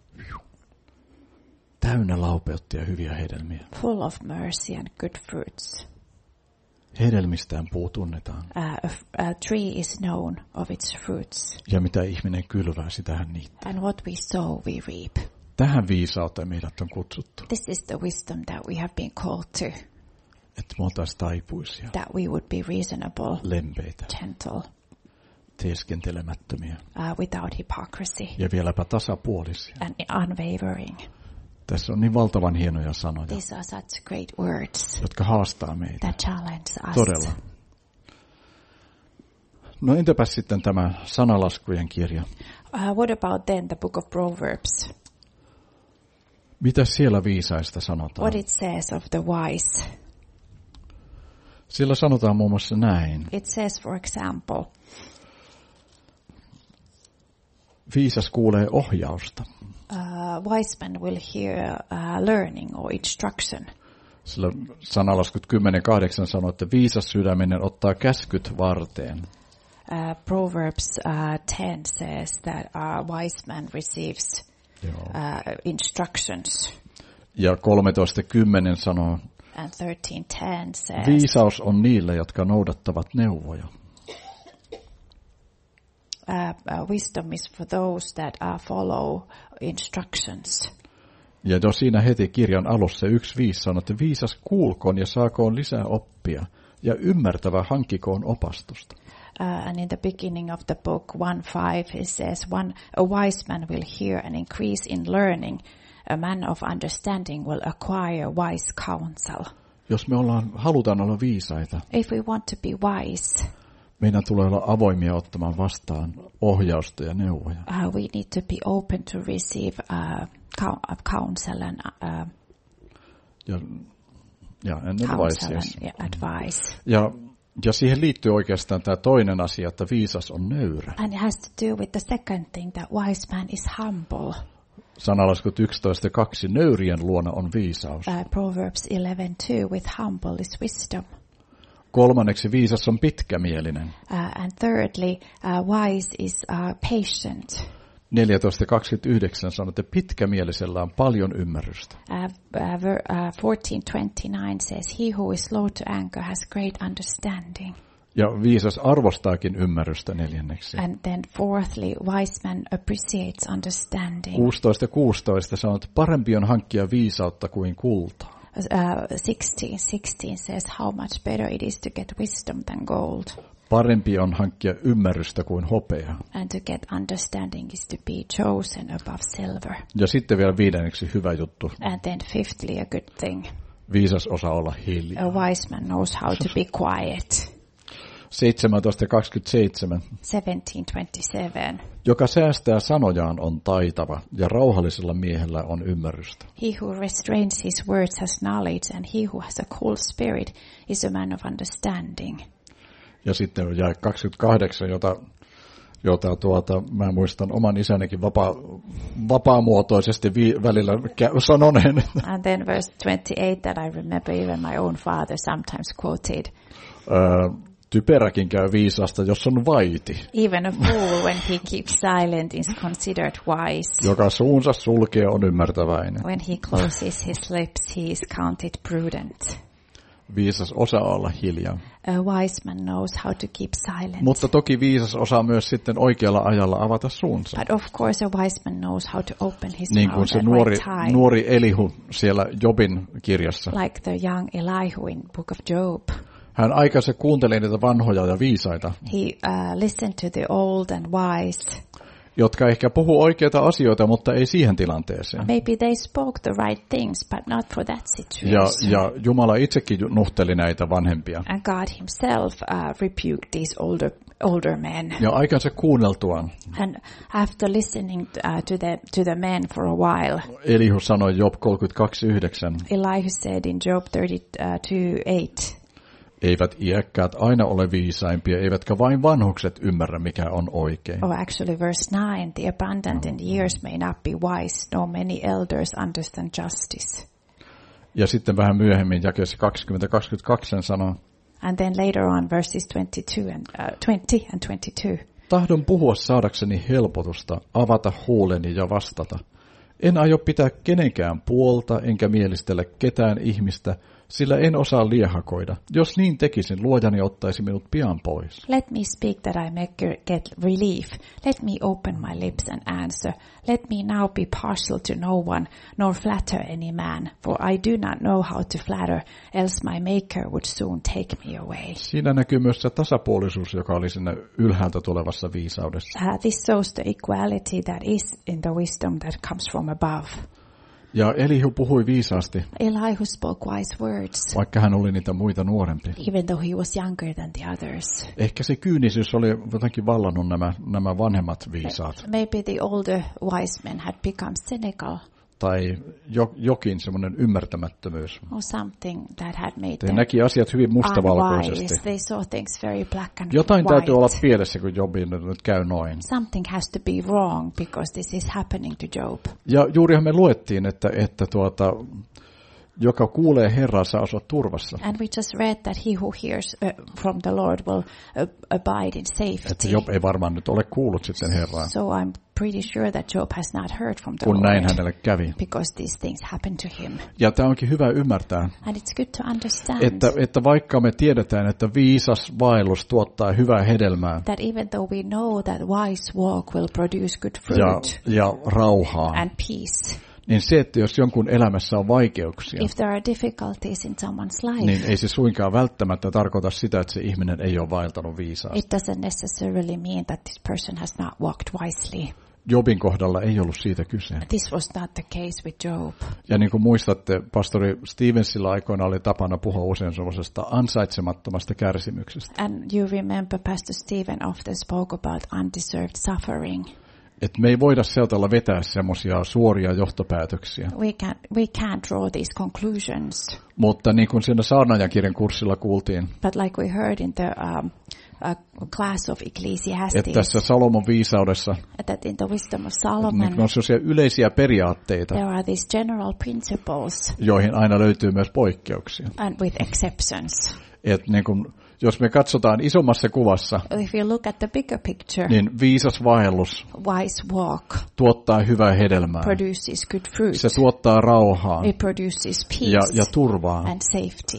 täynnä laupeutta ja hyviä hedelmiä. full of mercy and good fruits. Hedelmistään puu tunnetaan, Uh, a, f- a tree is known of its fruits, ja mitä ihminen kylvää, sitä hän niittää. and what we sow we reap. Tähän viisauteen meidät on kutsuttu, This is the wisdom that we have been called to, että me oltaisiin taipuisia, that we would be reasonable, lempeitä, gentle, teeskentelemättömiä uh, without hypocrisy, ja vieläpä tasapuolisia. and unwavering. Tässä on niin valtavan hienoja sanoja, These are such great words jotka haastaa meitä. that challenge us. Todella. No entäpäs sitten tämä sanalaskujen kirja? Uh, what about then the book of Proverbs? Mitä siellä viisaista sanotaan? What it says of the wise. Siellä sanotaan muun muassa näin. It says, for example, Viisas kuulee ohjausta. uh, wise man will hear uh, learning or instruction. Sillä sanalaskut kymmenen kahdeksan sanoo, että viisas sydäminen ottaa käskyt varteen. Uh, Proverbs uh, ten says that a wise man receives Joo. uh, instructions. Ja kolmetoista kymmenen sanoo, And thirteen ten says, viisaus on niille, jotka noudattavat neuvoja. uh, uh, wisdom is for those that uh, follow instructions. Ja jo siinä heti kirjan alussa yksi viisi sanoo, että viisas kuulkoon ja saakoon lisää oppia, ja ymmärtävä hankkikoon opastusta. Uh, and in the beginning of the book one five it says, one a wise man will hear and increase in learning. A man of understanding will acquire wise counsel. Jos me ollaan, halutaan olla viisaita, If we want to be wise, meidän tulee olla avoimia ottamaan vastaan ohjausta ja neuvoja. uh, we need to be open to receive uh, cou- counsel and uh, Ja, ja and advice, counsel yes. and yeah, advice. Ja, ja siihen liittyy oikeastaan tämä toinen asia, että viisas on nöyrä. And it has to do with the second thing, that wise man is humble. Sanalaskut yksitoista kaksi, nöyrien luona on viisaus. Uh, Proverbs eleven two, with humble is wisdom. Kolmanneksi viisas on pitkämielinen. Uh, and thirdly, uh, wise is uh, patient. neljätoista kaksikymmentäyhdeksän sanoo, että pitkämielisellä on paljon ymmärrystä. Uh, uh, ver- uh, fourteen twenty-nine says, he who is slow to anger has great understanding. Ja viisas arvostaakin ymmärrystä neljänneksi. And then fourthly, wise man appreciates understanding. kuusitoista kuusitoista sanoo, että parempi on hankkia viisautta kuin kultaa. Uh, sixteen, sixteen says how much better it is to get wisdom than gold. Parempi on hankkia ymmärrystä kuin hopea. And to get understanding is to be chosen above silver. Ja sitten vielä viidenneksi hyvä juttu. And then fifthly, a good thing. Viisas osaa olla hiljaa. A wise man knows how to be quiet. seitsemäntoista kaksikymmentäseitsemän. seventeen twenty-seven. Joka säästää sanojaan on taitava, ja rauhallisella miehellä on ymmärrystä. He who restrains his words has knowledge, and he who has a cool spirit is a man of understanding. Ja sitten on jae kaksikymmentäkahdeksan, jota, jota tuota, mä muistan oman isänikin vapaa, vapaamuotoisesti vi, välillä kä- sanoneen. And then verse twenty-eight that I remember even my own father sometimes quoted. Öö, typeräkin käy viisasta, jos on vaiti. Even a fool when he keeps silent is considered wise. Joka suunsa sulkee on ymmärtäväinen. When he closes his lips he is counted prudent. Viisas osaa olla hiljaa. A wise man knows how to keep silent. Mutta toki viisas osaa myös sitten oikealla ajalla avata suunsa. But of course a wise man knows how to open his niin kuin mouth se at nuori, right time. nuori Elihu siellä Jobin kirjassa. Like the young Elihu in Book of Job. Hän aikansa kuunteli niitä vanhoja ja viisaita, He uh, listened to the old and wise. jotka ehkä puhuu oikeita asioita, mutta ei siihen tilanteeseen. Maybe they spoke the right things, but not for that Ja, situation. ja Jumala itsekin nuhteli näitä vanhempia. And God himself uh, rebuked these older older men. Ja aikansa kuunneltuaan And after listening uh, to the to the men for a while, Elihu sanoi Job kolmekymmentäkaksi yhdeksän. Elihu said in Job thirty-two eight. Eivät iäkkäät aina ole viisaimpia, eivätkä vain vanhukset ymmärrä, mikä on oikein. Or actually verse nine, the abundant in years may not be wise, nor many elders understand justice. Ja sitten vähän myöhemmin jakeessa kaksikymmentä kaksikymmentäkaksi sanoo, And then later on verses twenty-two and uh, twenty and twenty-two. tahdon puhua saadakseni helpotusta, avata huuleni ja vastata. En aio pitää kenenkään puolta, enkä mielistellä ketään ihmistä, sillä en osaa liehakoida. Jos niin tekisin, luojani ottaisi minut pian pois. Let me speak that I may get relief. Let me open my lips and answer. Let me now be partial to no one, nor flatter any man. For I do not know how to flatter, else my maker would soon take me away. Siinä näkyy myös se tasapuolisuus, joka oli siinä ylhäältä tulevassa viisaudessa. Uh, this shows the equality that is in the wisdom that comes from above. Ja Elihu puhui viisaasti, Elihu spoke wise words, vaikka hän oli niitä muita nuorempi. even though he was younger than the others. Ehkä se kyynisyys oli jotenkin vallannut nämä, nämä vanhemmat viisaat. Maybe the older wise men had become cynical, Tai jo, jokin semmoinen ymmärtämättömyys. or something that had made He them näki asiat hyvin mustavalkoisesti. unwise. They saw things very black and Jotain white. täytyy olla pielessä, kun Jobin nyt käy noin. Something has to be wrong because this is happening to Job. Ja juurihan me luettiin, että, että tuota, joka kuulee Herraa saa asua turvassa. And we just read that he who hears uh, from the Lord will uh, abide in Että safety. Job ei varmaan nyt ole kuullut sitten Herraa, So I'm pretty sure that Job has not heard from the kun näin Lord hänelle kävi. because these things happened to him. Ja tämä onkin hyvä ymmärtää, And it's good to understand että, että vaikka me tiedetään, että viisas vaellus tuottaa hyvää hedelmää that even though we know that wise walk will produce good ja, fruit ja rauhaa, and peace, niin se, että jos jonkun elämässä on vaikeuksia, if there are difficulties in someone's life, niin ei se suinkaan välttämättä tarkoita sitä, että se ihminen ei ole vaeltanut viisaasti. it doesn't necessarily mean that this person has not walked wisely. Jobin kohdalla ei ollut siitä kyse. This was not the case with Job. Ja niin kuin muistatte, pastori Stevensilla aikoina oli tapana puhua usein sellaisesta ansaitsemattomasta kärsimyksestä. And you remember Pastor Stephen often spoke about undeserved suffering. Että me ei voida sieltä olla vetää semmoisia suoria johtopäätöksiä. We can't, we can't draw these conclusions. Mutta niin kuin siinä saarnaajakirjan kurssilla kuultiin, But like we heard in the um, uh, class of Ecclesiastes, että tässä Salomon viisaudessa that in the wisdom of niin Solomon, on sellaisia yleisiä periaatteita, there are these general principles joihin aina löytyy myös poikkeuksia. and with exceptions. Että niin kuin, jos me katsotaan isommassa kuvassa, If you look at the bigger picture, niin viisas vaellus wise walk tuottaa hyvää hedelmää. produces good fruit. Se tuottaa rauhaa It produces peace ja, ja turvaa. and safety.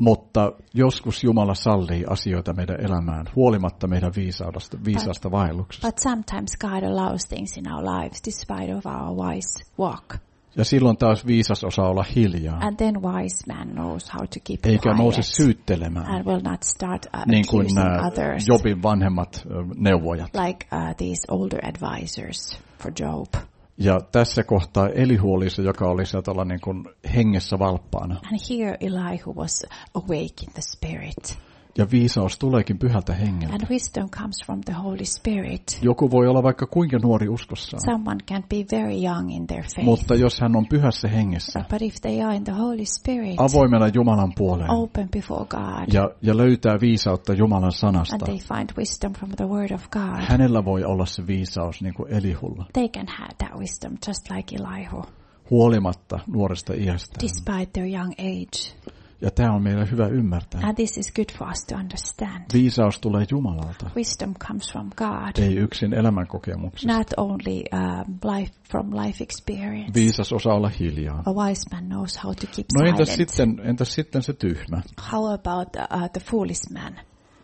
Mutta joskus Jumala sallii asioita meidän elämään, huolimatta meidän viisaudesta, viisaasta vaelluksesta. But sometimes God allows things in our lives despite of our wise walk. Ja silloin taas viisas osaa olla hiljaa. And then wise man knows how to keep Eikä quiet. nouse syyttelemään. And will not start uh, niin kuin accusing others. Jobin vanhemmat neuvojat. Like uh, these older advisors for Job. Ja tässä kohtaa Elihu oli se, joka oli sieltä niin kuin hengessä valppaana. And here Elihu was awake in the spirit. Ja viisaus tuleekin pyhältä hengeltä. And wisdom comes from the Holy Spirit. Joku voi olla vaikka kuinka nuori uskossaan. Someone can be very young in their faith. Mutta jos hän on pyhässä hengessä, but if they are in the Holy Spirit, avoimena Jumalan puoleen, open before God, ja, ja löytää viisautta Jumalan sanasta, and they find wisdom from the word of God, hänellä voi olla se viisaus niin kuin Elihulla. They can have that wisdom just like Elihu. Huolimatta nuoresta iästä. Despite their young age. Ja tämä on meidän hyvä ymmärtää. And this is good for us to understand. Viisaus tulee Jumalalta. Wisdom comes from God. Ei yksin elämänkokemuksesta. Not only um, life from life experience. Viisas osaa olla hiljaa. A wise man knows how to keep no silent. entäs sitten, entäs sitten se tyhmä? How about uh, the foolish man?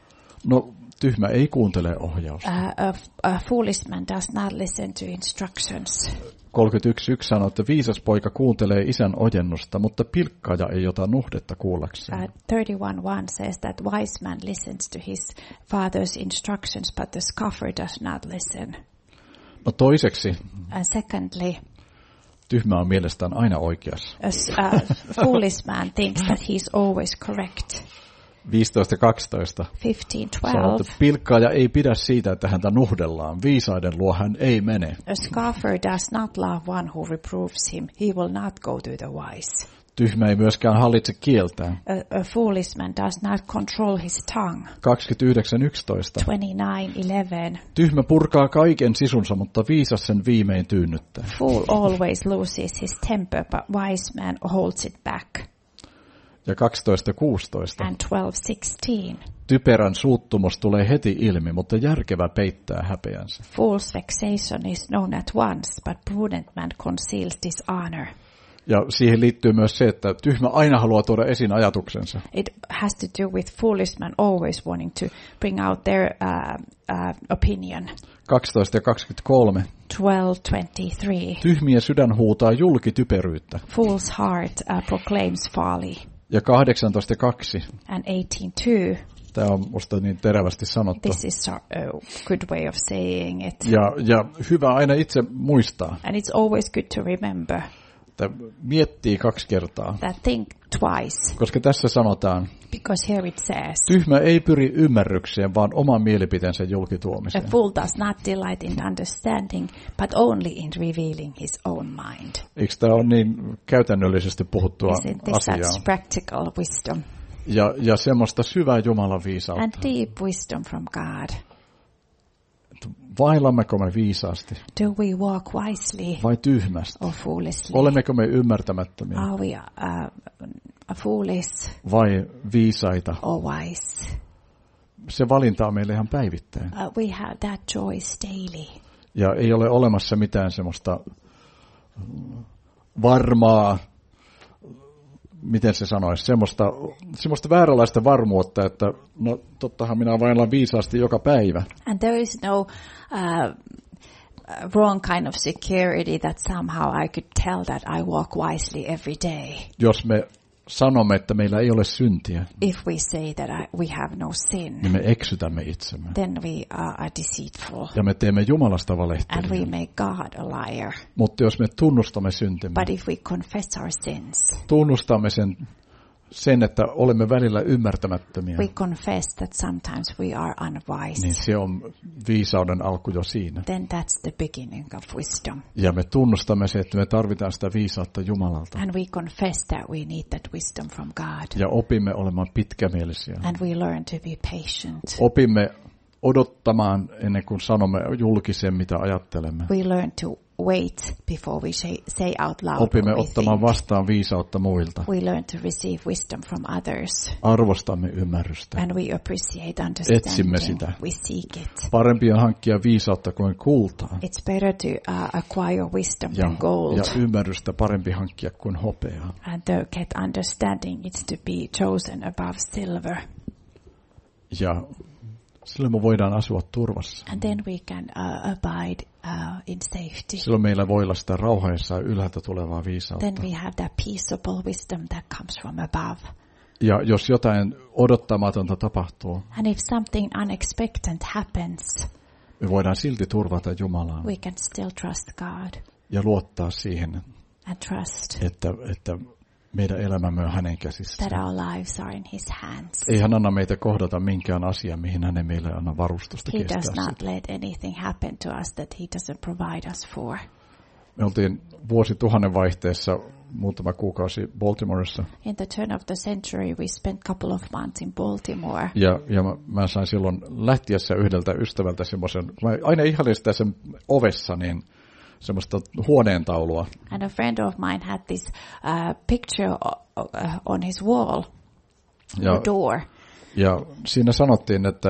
No tyhmä ei kuuntele ohjausta. Uh, a, a foolish man does not listen to instructions. kolmekymmentäyksi yksi sanoo, että viisas poika kuuntelee isän ojennusta, mutta pilkkaaja ei ota nuhdetta kuullakseen. Uh, thirty-one one says that wise man listens to his father's instructions, but the scoffer does not listen. No toiseksi, And secondly, tyhmä on mielestään aina oikeassa. a uh, foolish man thinks that he's always correct. viisitoista kaksitoista fifteen sanoo, twelve. että pilkkaaja ei pidä siitä, että häntä nuhdellaan. Viisaiden luo hän ei mene. A scoffer does not love one who reproves him. He will not go to the wise. Tyhmä ei myöskään hallitse kieltään. A, a foolish man does not control his tongue. kaksikymmentäyhdeksän yksitoista. twenty-nine eleven. Tyhmä purkaa kaiken sisunsa, mutta viisas sen viimein tyynnyttää. Fool always loses his temper, but wise man holds it back. Ja kaksitoista kuusitoista. And twelve sixteen. Typerän suuttumus tulee heti ilmi, mutta järkevä peittää häpeänsä. Fool's vexation is known at once, but prudent man conceals dishonor. Ja siihen liittyy myös se, että tyhmä aina haluaa tuoda esiin ajatuksensa. It has to do with foolish men always wanting to bring out their uh, uh, opinion. kaksitoista ja kaksikymmentäkolme. twelve twenty-three. Tyhmien sydän huutaa julki typeryyttä. Fool's heart uh, proclaims folly. Ja kahdeksantoista kaksi. And eighteen two. Tämä on musta niin terävästi sanottu. This is a good way of saying it. Ja, ja hyvä aina itse muistaa. And it's always good to remember. Että miettii kaksi kertaa. That think twice. Koska tässä sanotaan, because here it says, tyhmä ei pyri ymmärrykseen, vaan oman mielipiteensä a julkituomiseen. fool does not delight in understanding, but only in revealing his own mind. Eikö tämä ole niin käytännöllisesti puhuttua Isn't this asiaa? such practical wisdom? Ja, ja semmoista syvää Jumalan viisautta. And deep wisdom from God. Vailammeko me viisaasti Do we walk wisely vai tyhmästi? or foolishly? Olemmeko me ymmärtämättömiä Are we uh, foolish vai viisaita? or wise? Se valinta on meille ihan päivittäin. Uh, we have that choice daily. Ja ei ole olemassa mitään semmoista varmaa, miten se sanoisi, semmoista, semmoista vääränlaista varmuutta, että no tottahan minä vailan viisaasti joka päivä. And there is no uh, wrong kind of security that somehow I could tell that I walk wisely every day. Jos me sanomme, että meillä ei ole syntiä, If we say that I, we have no sin, niin me eksytämme itsemme. then we are deceitful. Ja me teemme Jumalasta And we valehtelijaa. make God a liar. Mutta jos me tunnustamme syntimme, But if we confess our sins, tunnustamme sen, sen, että olemme välillä ymmärtämättömiä, we confess that sometimes we are unwise, niin se on viisauden alku jo siinä. then that's the beginning of wisdom. Ja me tunnustamme se, että me tarvitaan sitä viisautta Jumalalta. And we confess that we need that wisdom from God. Ja opimme olemaan pitkämielisiä. And we learn to be patient. Opimme odottamaan ennen kuin sanomme julkisen, mitä ajattelemme. We learn to wait before we say, say out loud Opimme what we ottamaan think. vastaan viisautta muilta. We learn to receive wisdom from others. Arvostamme ymmärrystä. And we appreciate Etsimme understanding. sitä. We seek it. Parempi on hankkia viisautta kuin kultaa. It's better to uh, acquire wisdom Ja, than gold. ja ymmärrystä parempi hankkia kuin hopeaa. And to get understanding, it's to be chosen above silver. Ja silloin me voidaan asua turvassa. And then we can uh, abide uh, in safety. Silloin meillä voi olla sitä rauhassa ja ylhäältä tulevaa viisautta. Then we have that peaceable wisdom that comes from above. Ja jos jotain odottamatonta tapahtuu, And if something unexpected happens, me voidaan silti turvata Jumalaan we can still trust God ja luottaa siihen, and trust että, että meidän elämämme on hänen that käsissään. our lives are in His hands. Ei hän anna meitä kohdata minkään asian, mihin hän ei meille anna varustusta He kestää does sitä. not let anything happen to us that He doesn't provide us for. Me oltiin vuosituhannen vaihteessa muutama kuukausi Baltimoressa. In the turn of the century, we spent a couple of months in Baltimore. Ja, ja mä, mä sain silloin lähtiessä yhdeltä ystävältä semmoisen, mä aina ihailin sitä sen ovessa, niin semmoista huoneentaulua. And a friend of mine had this uh, picture o- uh, on his wall, Ja, the door. ja siinä sanottiin, että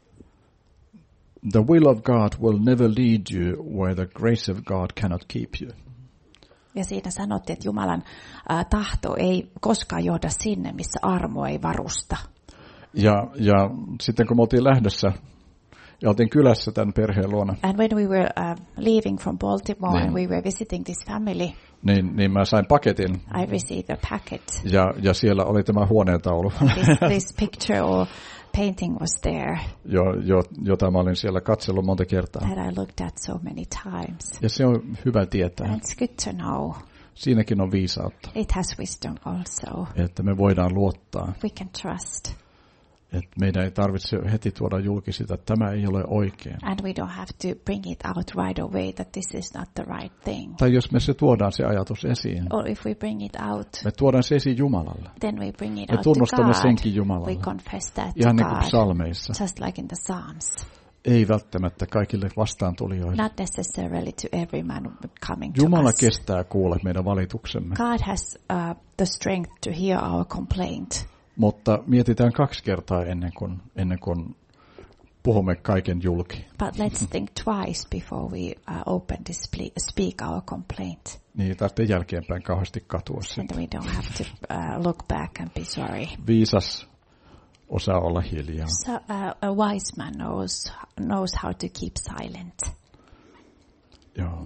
the will of God will never lead you where the grace of God cannot keep you. Ja siinä sanottiin, että Jumalan uh, tahto ei koskaan johda sinne, missä armo ei varusta. Ja, ja sitten kun me oltiin lähdössä ja oltiin kylässä tämän perheen luona, And when we were uh, leaving from Baltimore Niin. and we were visiting this family, niin, niin mä sain paketin I received a packet. ja, ja siellä oli tämä huoneentaulu, This, this picture or painting was there jo, jo, jota mä olin siellä katsellut monta kertaa. that I looked at so many times. Ja se on hyvä tietää. And it's good to know. Siinäkin on viisautta, It has wisdom also. että me voidaan luottaa. We can trust. Että meidän ei tarvitse heti tuoda julki sitä, että tämä ei ole oikein. And we don't have to bring it out right away that this is not the right thing. Tai jos me se tuodaan se ajatus esiin, Or if we bring it out, me tuodaan se esiin Jumalalle. then we bring it Me out to tunnustamme God. senkin We Jumalalle. confess that to Ihan niin kuin God. psalmeissa. Just like in the Psalms. Ei välttämättä kaikille vastaantulijoille. Not necessarily to every man coming to Jumala us. kestää kuulla meidän valituksemme. God has uh, the strength to hear our complaint. Mutta mietitään kaksi kertaa ennen kuin, ennen kuin puhumme kaiken julki. But let's think twice before we uh, open to spe- speak our complaint. Niin tarvitsee jälkeenpäin kauheasti katua sitä. And we don't have to uh, look back and be sorry. Viisas osaa olla hiljaa. So uh, a wise man knows knows how to keep silent. Joo.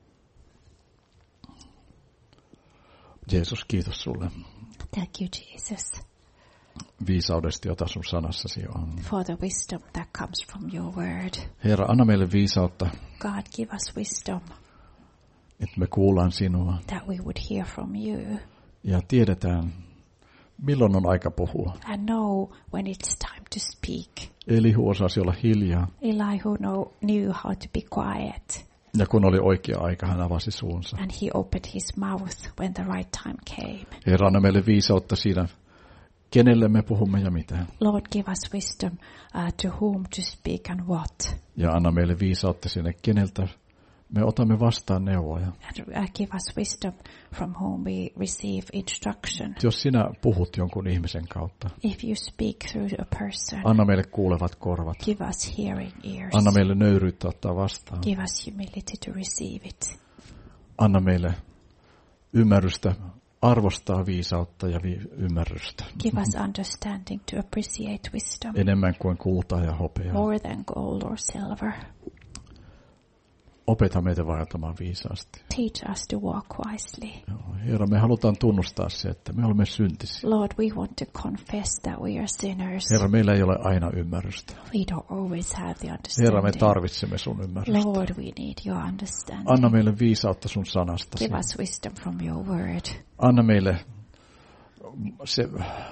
Jeesus, kiitos sulle Thank you, Jesus, viisaudesta, jota sun sanassasi on. for the wisdom that comes from your word. Herra, anna meille viisautta, God, give us wisdom että me kuullaan sinua that we would hear from you ja tiedetään, milloin on aika puhua. and know when it's time to speak. Elihu osasi olla hiljaa, Elihu know, knew how to be quiet, ja kun oli oikea aika, hän avasi suunsa. and he opened his mouth when the right time came. Herra, anna meille viisautta siinä, kenelle me puhumme ja mitä. Lord, give us wisdom uh, to whom to speak and what. Ja anna meille viisautta sinne, keneltä me otamme vastaan neuvoja. And uh, give us wisdom from whom we receive instruction. Jos sinä puhut jonkun ihmisen kautta, If you speak through a person, anna meille kuulevat korvat. give us hearing ears. Anna meille nöyryyttä ottaa vastaan. Give us humility to receive it. Anna meille ymmärrystä arvostaa viisautta ja vi- ymmärrystä. Give us understanding to appreciate wisdom Enemmän kuin kultaa ja hopeaa. more than gold or silver. Opeta meitä vaeltamaan viisaasti. Teach us to walk wisely. Joo, Herra, me halutaan tunnustaa se, että me olemme syntisiä. Lord, we want to confess that we are sinners. Herra, meillä ei ole aina ymmärrystä. We don't always have the Herra, me understanding. tarvitsemme sun ymmärrystä. Lord, we need your understanding. Anna meille viisautta sun sanastasi. Give us wisdom from your word. Anna meille se,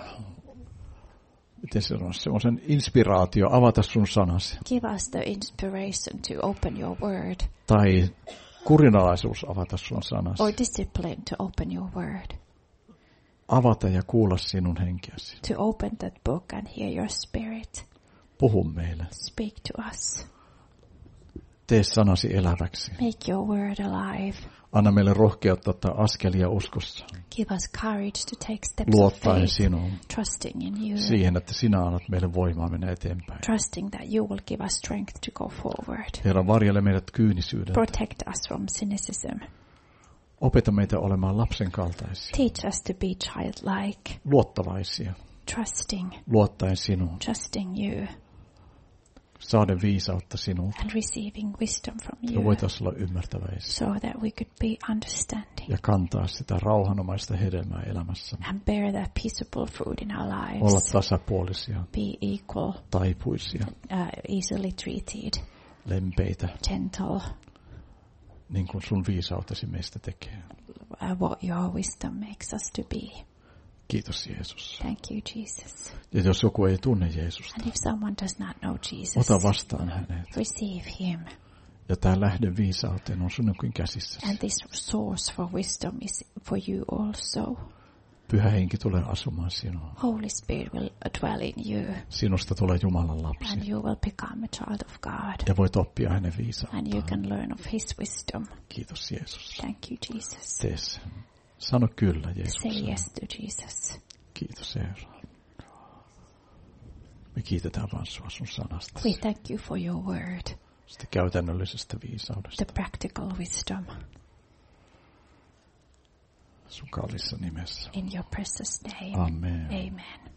miten se on, semmoisen inspiraatio avata sun sanasi. Give us the inspiration to open your word, Tai kurinalaisuus avata sun sanasi. or discipline to open your word. Avata ja kuulla sinun henkeäsi. To open that book and hear your spirit. Puhu meille. Speak to us. Tee sanasi eläväksi. Make your word alive. Anna meille rohkeutta ottaa askelia uskossa. Give us courage to take steps of Luottaen faith, sinuun. trusting in you, Siihen, että sinä annat meille voimaa mennä eteenpäin. trusting that you will give us strength to go forward. Herra, varjele meidät kyynisyydeltä. Protect us from cynicism. Opeta meitä olemaan lapsen kaltaisia. Teach us to be childlike, Luottavaisia. trusting, Luottaen sinuun. trusting you, Saaden viisautta sinulta. and receiving wisdom from Ja you, voitaisiin olla ymmärtäväisiä. so that we could be understanding Ja kantaa sitä rauhanomaista hedelmää elämässämme. and bear that peaceable fruit in our Olla lives. tasapuolisia. Be equal, Taipuisia. uh, easily treated, Lempeitä. gentle, Niin kuin sun viisautesi meistä tekee. uh, what your wisdom makes us to be. Kiitos Jeesus. Thank you, Jesus. Ja jos joku ei tunne Jeesusta, And if someone does not know Jesus, ota vastaan hänet. receive him. Ja tämä lähde viisauteen on sinunkin käsissäsi. And this source for wisdom is for you also. Pyhä henki tulee asumaan sinuun. Holy Spirit will dwell in you, Sinusta tulee Jumalan and lapsi. you will become a child of God. Ja voit oppia hänen And you viisauttaan. can learn of his wisdom. Kiitos Jeesus. Thank you, Jesus. Tee sen. Sano kyllä Say Jeesukselle. yes to Jesus. Kiitos Herra. Me kiitetään vaan sua sun sanasta. We thank you for your word, Sitä käytännöllisestä viisaudesta. the practical wisdom. Sun kallissa nimessä. In your precious name. Amen. Amen.